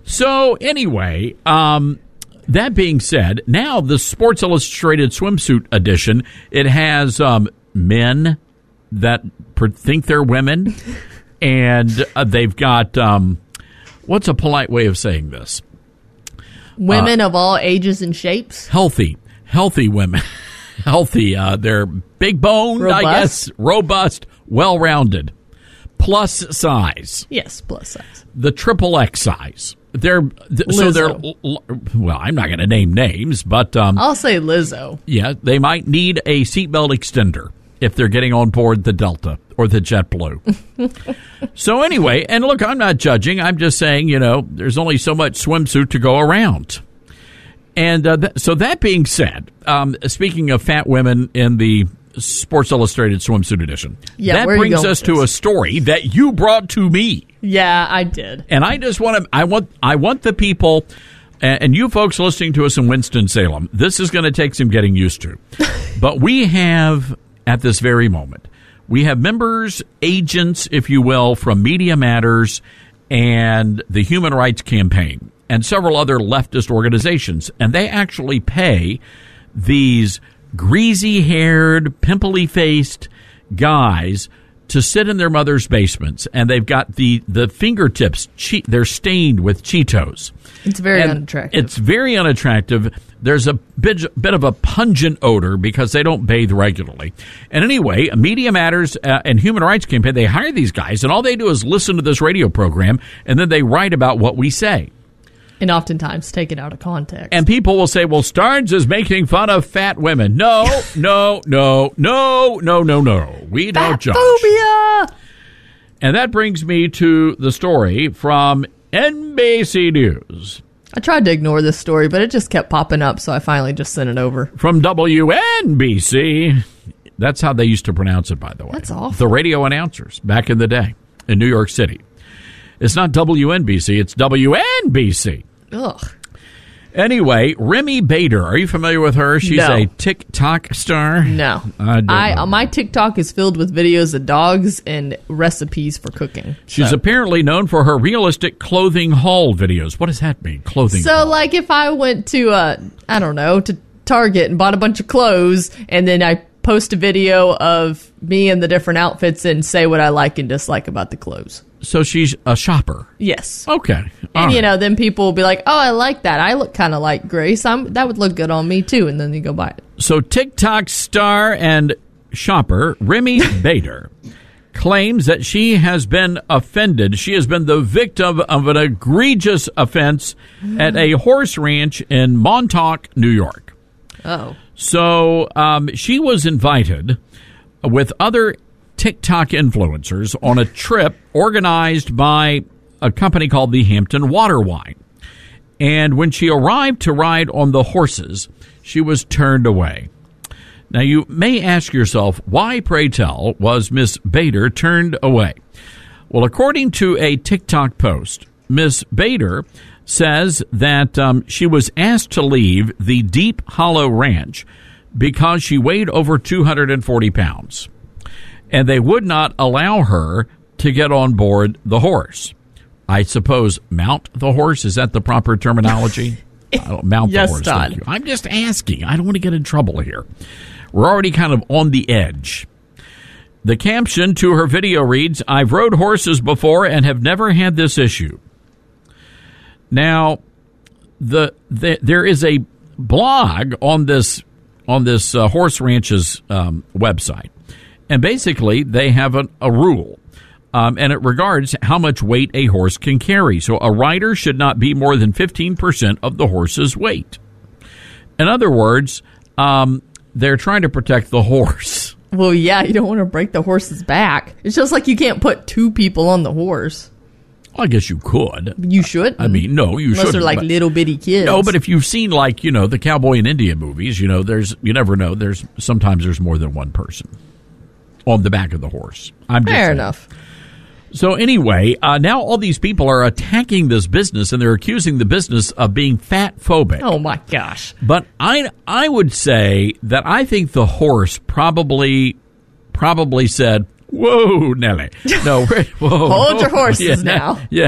So anyway, that being said, now the Sports Illustrated swimsuit edition, it has men that think they're women, and they've got, what's a polite way of saying this? Women of all ages and shapes? Healthy women. Healthy. They're big boned, I guess. Robust, well-rounded. Plus size. Yes, plus size. The XXX size. Well, I'm not going to name names, but I'll say Lizzo. Yeah, they might need a seatbelt extender if they're getting on board the Delta or the JetBlue. So anyway, and look, I'm not judging. I'm just saying, there's only so much swimsuit to go around. And so that being said, speaking of fat women in the Sports Illustrated swimsuit edition, that brings us to a story that you brought to me. Yeah, I did. And I just want the people, and you folks listening to us in Winston-Salem, this is going to take some getting used to. But we have, at this very moment, we have members, agents, if you will, from Media Matters and the Human Rights Campaign and several other leftist organizations. And they actually pay these greasy-haired, pimply-faced guys to sit in their mother's basements, and they've got the fingertips, they're stained with Cheetos. It's very unattractive. It's very unattractive. There's a bit of a pungent odor because they don't bathe regularly. And anyway, Media Matters and Human Rights Campaign, they hire these guys, and all they do is listen to this radio program, and then they write about what we say. And oftentimes take it out of context. And people will say, well, Starnes is making fun of fat women. No. We don't judge. Fatphobia! And that brings me to the story from NBC News. I tried to ignore this story, but it just kept popping up, so I finally just sent it over. From WNBC. That's how they used to pronounce it, by the way. That's awful. The radio announcers back in the day in New York City. It's not WNBC, it's WNBC. Ugh. Anyway, Remy Bader, are you familiar with her? She's a TikTok star. No. My TikTok is filled with videos of dogs and recipes for cooking. She's apparently known for her realistic clothing haul videos. What does that mean, clothing haul? So, like, if I went to, to Target and bought a bunch of clothes, and then I post a video of me in the different outfits and say what I like and dislike about the clothes. So she's a shopper. Yes. Okay. And, then people will be like, oh, I like that. I look kind of like Grace. That would look good on me, too. And then you go buy it. So TikTok star and shopper Remy Bader claims that she has been offended. She has been the victim of an egregious offense at a horse ranch in Montauk, New York. Oh. So she was invited with other TikTok influencers on a trip organized by a company called the Hampton Water Wine. And when she arrived to ride on the horses, she was turned away. Now, you may ask yourself, why, pray tell, was Miss Bader turned away? Well, according to a TikTok post, Miss Bader says that she was asked to leave the Deep Hollow Ranch because she weighed over 240 pounds. And they would not allow her to get on board the horse. I suppose mount the horse? Is that the proper terminology? Mount yes, the horse. Todd. Thank you. I'm just asking. I don't want to get in trouble here. We're already kind of on the edge. The caption to her video reads, I've rode horses before and have never had this issue. Now, there is a blog on this horse ranch's website. And basically, they have a rule, and it regards how much weight a horse can carry. So a rider should not be more than 15% of the horse's weight. In other words, they're trying to protect the horse. Well, yeah, you don't want to break the horse's back. It's just like you can't put two people on the horse. Well, I guess you could. You should. I mean, no, you shouldn't. Unless they're like little bitty kids. No, but if you've seen the cowboy and Indian movies, you never know. Sometimes there's more than one person on the back of the horse. Fair enough. So anyway, now all these people are attacking this business, and they're accusing the business of being fat phobic. Oh my gosh! But I would say that I think the horse probably said, Whoa, Nelly. No, whoa. Hold your horses now. No.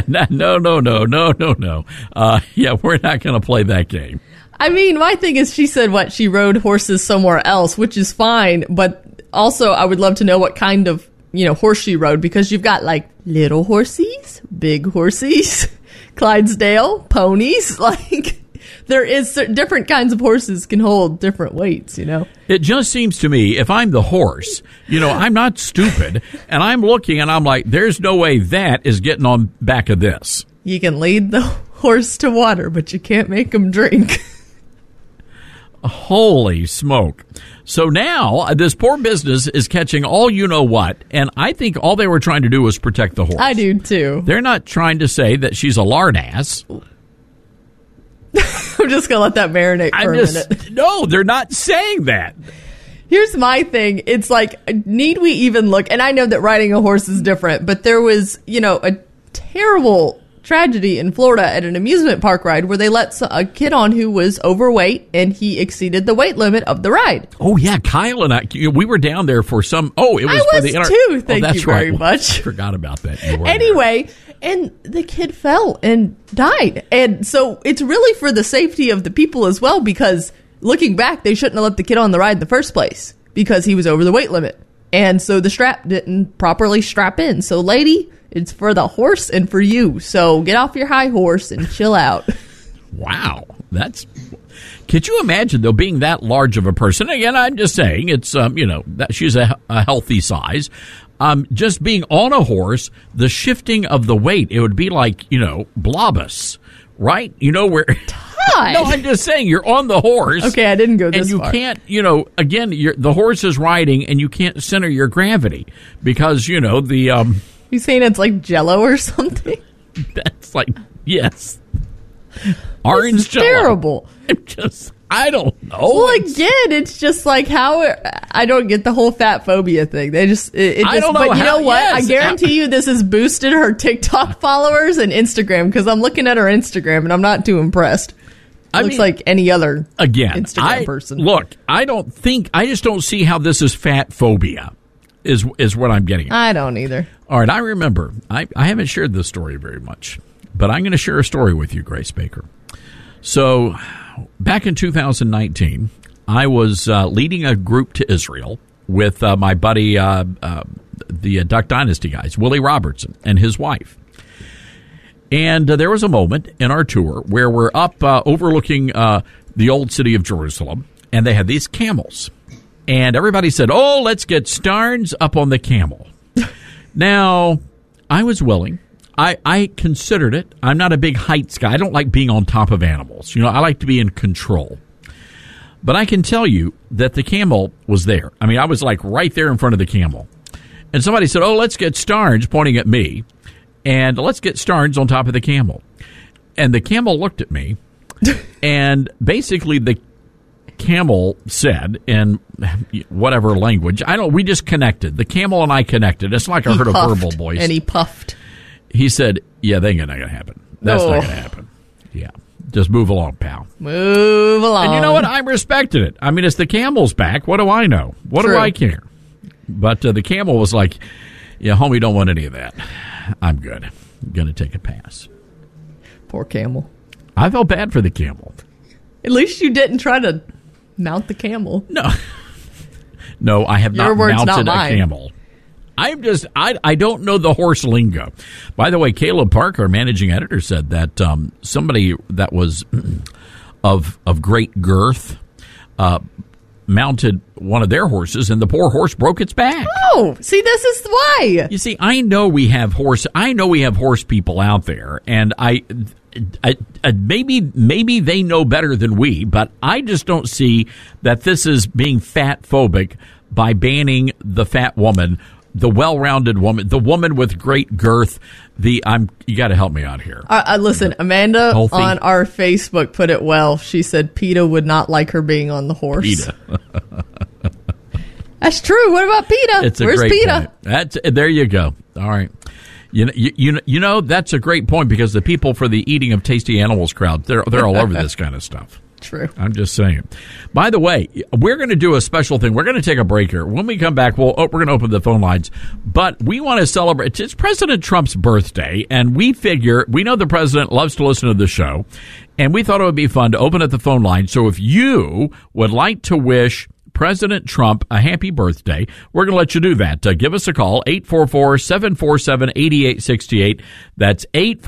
Yeah, we're not going to play that game. I mean, my thing is, she said she rode horses somewhere else, which is fine. But also, I would love to know what kind of, horse she rode, because you've got like little horsies, big horsies, Clydesdale, ponies. Like, there is different kinds of horses can hold different weights, It just seems to me, if I'm the horse, I'm not stupid, and I'm looking and I'm like, there's no way that is getting on back of this. You can lead the horse to water, but you can't make him drink. Holy smoke. So now this poor business is catching all you-know-what, and I think all they were trying to do was protect the horse. I do, too. They're not trying to say that she's a lard ass. I'm just going to let that marinate for a minute. No, they're not saying that. Here's my thing. It's like, need we even look? And I know that riding a horse is different, but there was, a terrible tragedy in Florida at an amusement park ride where they let a kid on who was overweight, and he exceeded the weight limit of the ride. Oh, yeah. Kyle and I, we were down there for some... Oh, it was for the... too. Thank you very much. I forgot about that. Anyway, and the kid fell and died. And so it's really for the safety of the people as well, because looking back, they shouldn't have let the kid on the ride in the first place because he was over the weight limit. And so the strap didn't properly strap in. So, lady, it's for the horse and for you. So get off your high horse and chill out. Wow. Could you imagine, though, being that large of a person? Again, I'm just saying it's, that she's a healthy size. Just being on a horse, the shifting of the weight, it would be like, Blobus, right? Where... No, I'm just saying, you're on the horse. Okay, I didn't go this far. And you can't, again, the horse is riding, and you can't center your gravity because, the... You saying it's like Jell-O or something? That's like, yes. Orange Jell-O. Terrible. I don't know. Well, again, it's just like I don't get the whole fat phobia thing. They just, I don't know. But you know what? Yes. I guarantee you this has boosted her TikTok followers and Instagram, because I'm looking at her Instagram and I'm not too impressed. Looks like any other Instagram person. Look, I just don't see how this is fat phobia is what I'm getting at. I don't either. All right, I remember. I haven't shared this story very much, but I'm going to share a story with you, Grace Baker. So back in 2019, I was leading a group to Israel with my buddy, the Duck Dynasty guys, Willie Robertson and his wife. And there was a moment in our tour where we're up overlooking the old city of Jerusalem, and they had these camels. And everybody said, oh, let's get Starnes up on the camel. Now, I was willing. I considered it. I'm not a big heights guy. I don't like being on top of animals. I like to be in control. But I can tell you that the camel was there. I mean, I was like right there in front of the camel. And somebody said, oh, let's get Starnes, pointing at me. And let's get Starnes on top of the camel. And the camel looked at me, and basically the camel said in whatever language, we just connected. The camel and I connected. It's like I heard a verbal voice. And he puffed. He said, yeah, that ain't going to happen. That's not going to happen. Yeah. Just move along, pal. Move along. And you know what? I respected it. I mean, it's the camel's back. What do I know? What do I care? But the camel was like, yeah, homie, don't want any of that. I'm good. I'm going to take a pass. Poor camel. I felt bad for the camel. At least you didn't try to mount the camel. No, I have not mounted a camel. I don't know the horse lingo. By the way, Caleb Parker, our managing editor, said that somebody that was of great girth mounted one of their horses, and the poor horse broke its back. Oh, see, this is why. You see, I know we have horse people out there, and I maybe they know better than we, but I just don't see that this is being fat phobic by banning the fat woman, the well-rounded woman, the woman with great girth. You got to help me out here. Listen, Amanda on our Facebook put it well. She said PETA would not like her being on the horse. PETA. That's true. What about PETA? Where's PETA? There you go. All right. You know that's a great point, because the people for the eating of tasty animals crowd, they're all over this kind of stuff. True. I'm just saying. By the way, we're going to do a special thing. We're going to take a break here. When we come back, we're going to open the phone lines. But we want to celebrate. It's President Trump's birthday, and we know the president loves to listen to the show, and we thought it would be fun to open up the phone line. So if you would like to wish President Trump a happy birthday, we're going to let you do that. Give us a call, 844-747-8868. That's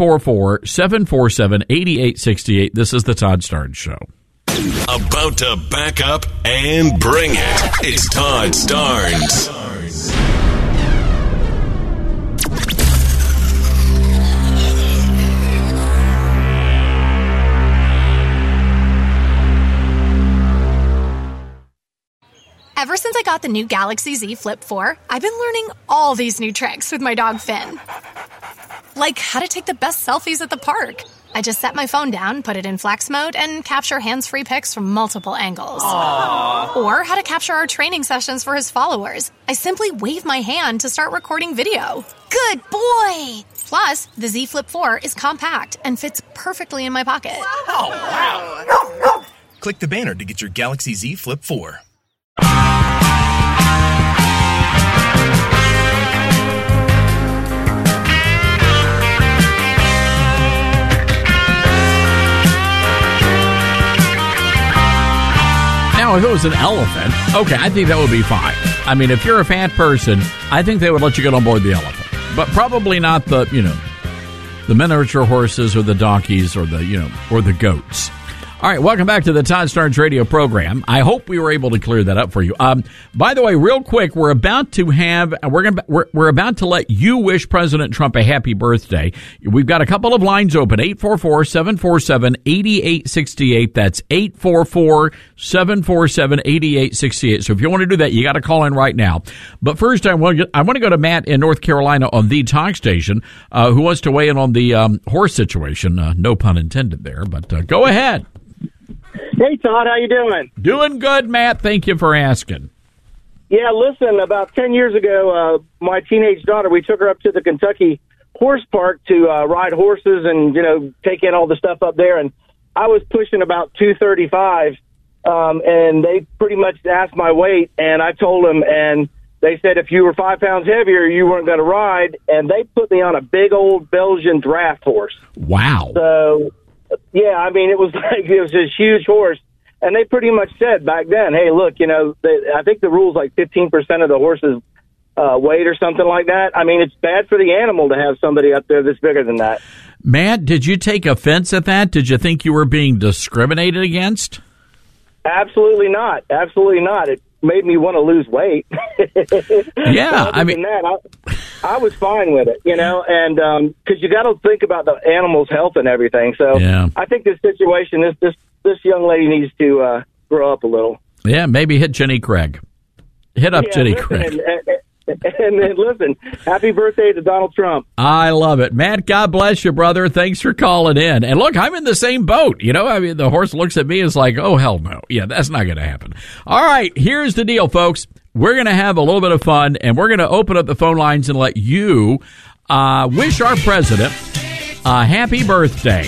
844-747-8868. This is the Todd Starnes Show. About to back up and bring it. It's Todd Starnes. Ever since I got the new Galaxy Z Flip 4, I've been learning all these new tricks with my dog Finn. Like how to take the best selfies at the park. I just set my phone down, put it in flex mode, and capture hands-free pics from multiple angles. Aww. Or how to capture our training sessions for his followers. I simply wave my hand to start recording video. Good boy! Plus, the Z Flip 4 is compact and fits perfectly in my pocket. Oh, wow. Click the banner to get your Galaxy Z Flip 4. Now, if it was an elephant, okay, I think that would be fine. I mean, if you're a fat person, I think they would let you get on board the elephant. But probably not the miniature horses or the donkeys or the goats. All right, welcome back to the Todd Starnes radio program. I hope we were able to clear that up for you. By the way, real quick, we're about to let you wish President Trump a happy birthday. We've got a couple of lines open, 844-747-8868. That's 844-747-8868. So if you want to do that, you got to call in right now. But first, I want to go to Matt in North Carolina on the talk station, who wants to weigh in on the horse situation. No pun intended there, but go ahead. Hey, Todd, how you doing? Doing good, Matt. Thank you for asking. Yeah, listen, about 10 years ago, my teenage daughter, we took her up to the Kentucky Horse Park to ride horses and, take in all the stuff up there. And I was pushing about 235, and they pretty much asked my weight, and I told them, and they said if you were 5 pounds heavier, you weren't going to ride, and they put me on a big old Belgian draft horse. Wow. So... yeah, I mean, it was this huge horse, and they pretty much said back then, hey, look, I think the rule's like 15% of the horse's weight or something like that. I mean, it's bad for the animal to have somebody up there that's bigger than that. Matt, did you take offense at that? Did you think you were being discriminated against? Absolutely not. Absolutely not. It made me want to lose weight. Yeah, I mean, I was fine with it, and because you got to think about the animal's health and everything. So yeah. I think this situation, this young lady needs to grow up a little. Yeah, maybe hit Jenny Craig. Jenny Craig. And then listen, happy birthday to Donald Trump. I love it. Matt, God bless you, brother. Thanks for calling in. And look, I'm in the same boat. I mean, the horse looks at me and is like, oh, hell no. Yeah, that's not going to happen. All right, here's the deal, folks. We're going to have a little bit of fun, and we're going to open up the phone lines and let you wish our president a happy birthday.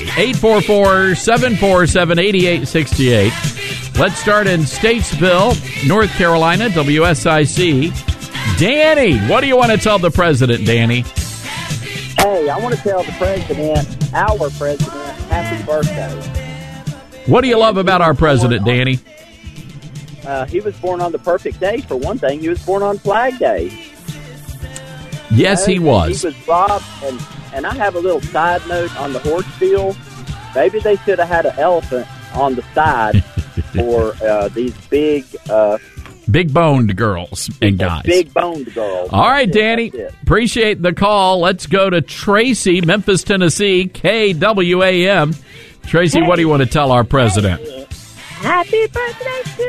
844-747-8868. Let's start in Statesville, North Carolina, WSIC. Danny, what do you want to tell the president, Danny? Hey, I want to tell the president, our president, happy birthday. What do you love about our president, Danny? He was born on the perfect day, for one thing. He was born on Flag Day. Yes, he was. He was robbed, and I have a little side note on the horse deal. Maybe they should have had an elephant on the side for these big-boned girls and guys. Big-boned girls. All right, Danny. Appreciate the call. Let's go to Tracy, Memphis, Tennessee, KWAM. Tracy, what do you want to tell our president? Happy birthday to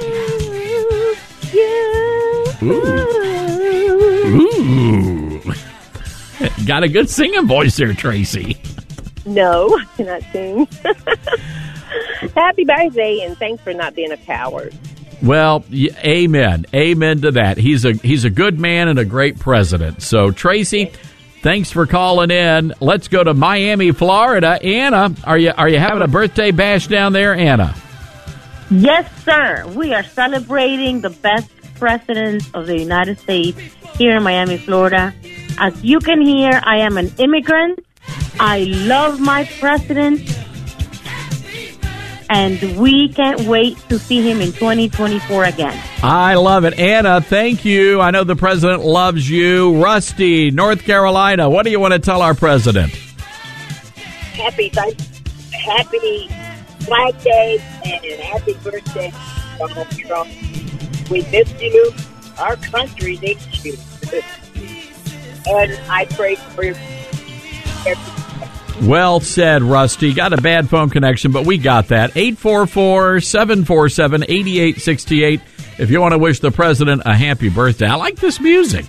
you. Ooh. Got a good singing voice there, Tracy. No, I cannot sing. Happy birthday, and thanks for not being a coward. Well, amen. Amen to that. He's a good man and a great president. So, Tracy, thanks for calling in. Let's go to Miami, Florida. Anna, are you having a birthday bash down there, Anna? Yes, sir. We are celebrating the best president of the United States here in Miami, Florida. As you can hear, I am an immigrant. I love my president. And we can't wait to see him in 2024 again. I love it. Anna, thank you. I know the president loves you. Rusty, North Carolina, what do you want to tell our president? Happy Flag Day and happy birthday, Donald Trump. We miss you. Our country needs you. And I pray for you. Well said, Rusty. Got a bad phone connection, but we got that. 844-747-8868. If you want to wish the president a happy birthday. I like this music.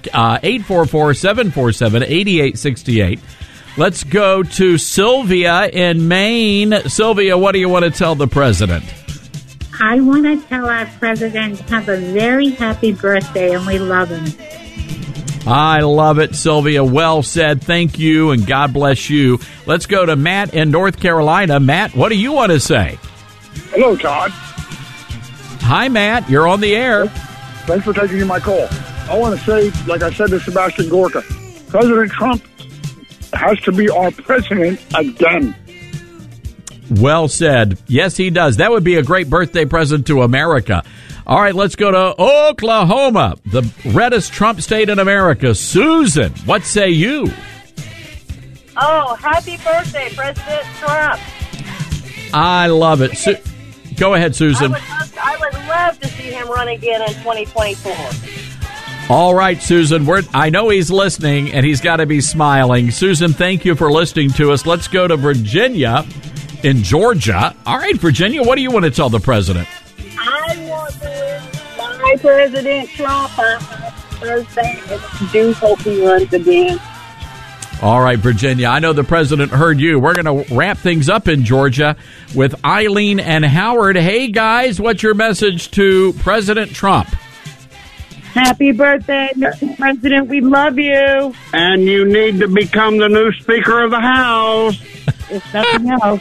844-747-8868. Let's go to Sylvia in Maine. Sylvia, what do you want to tell the president? I want to tell our president have a very happy birthday, and we love him. I love it, Sylvia. Well said. Thank you, and God bless you. Let's go to Matt in North Carolina. Matt, what do you want to say? Hello, Todd. Hi, Matt. You're on the air. Thanks for taking my call. I want to say, like I said to Sebastian Gorka, President Trump has to be our president again. Well said. Yes, he does. That would be a great birthday present to America. All right, let's go to Oklahoma, the reddest Trump state in America. Susan, what say you? Oh, happy birthday, President Trump. I love it. Go ahead, Susan. I would love to see him run again in 2024. All right, Susan. I know he's listening, and he's got to be smiling. Susan, thank you for listening to us. Let's go to Virginia in Georgia. All right, Virginia, what do you want to tell the president? I want to wish my President Trump on Thursday, and I do hope he runs again. All right, Virginia, I know the president heard you. We're going to wrap things up in Georgia with Eileen and Howard. Hey, guys, what's your message to President Trump? Happy birthday, Mr. President. We love you. And you need to become the new Speaker of the House. If nothing else.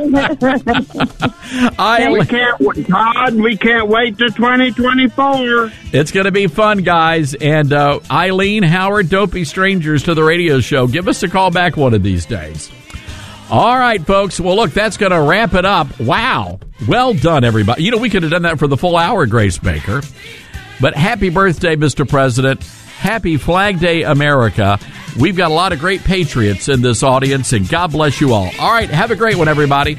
We can't wait to 2024. It's going to be fun, guys. And Eileen, Howard, don't be strangers to the radio show. Give us a call back one of these days. All right, folks. Well, look, that's going to wrap it up. Wow. Well done, everybody. You know, we could have done that for the full hour, Grace Baker. But happy birthday, Mr. President. Happy Flag Day, America. We've got a lot of great patriots in this audience, and God bless you all. All right, have a great one, everybody.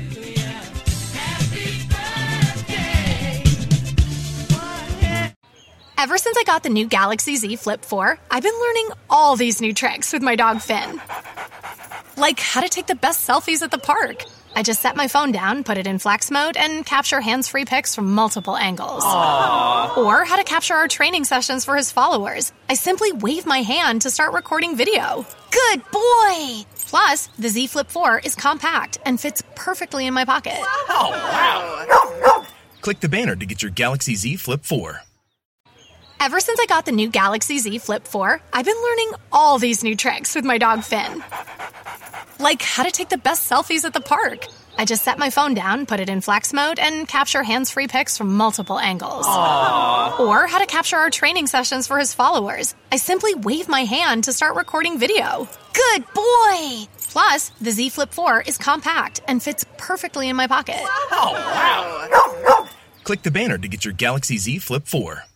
Ever since I got the new Galaxy Z Flip 4, I've been learning all these new tricks with my dog Finn. Like how to take the best selfies at the park. I just set my phone down, put it in flex mode, and capture hands-free pics from multiple angles. Aww. Or how to capture our training sessions for his followers. I simply wave my hand to start recording video. Good boy! Plus, the Z Flip 4 is compact and fits perfectly in my pocket. Wow. Click the banner to get your Galaxy Z Flip 4. Ever since I got the new Galaxy Z Flip 4, I've been learning all these new tricks with my dog Finn. Like how to take the best selfies at the park. I just set my phone down, put it in flex mode, and capture hands-free pics from multiple angles. Aww. Or how to capture our training sessions for his followers. I simply wave my hand to start recording video. Good boy! Plus, the Z Flip 4 is compact and fits perfectly in my pocket. Wow. Click the banner to get your Galaxy Z Flip 4.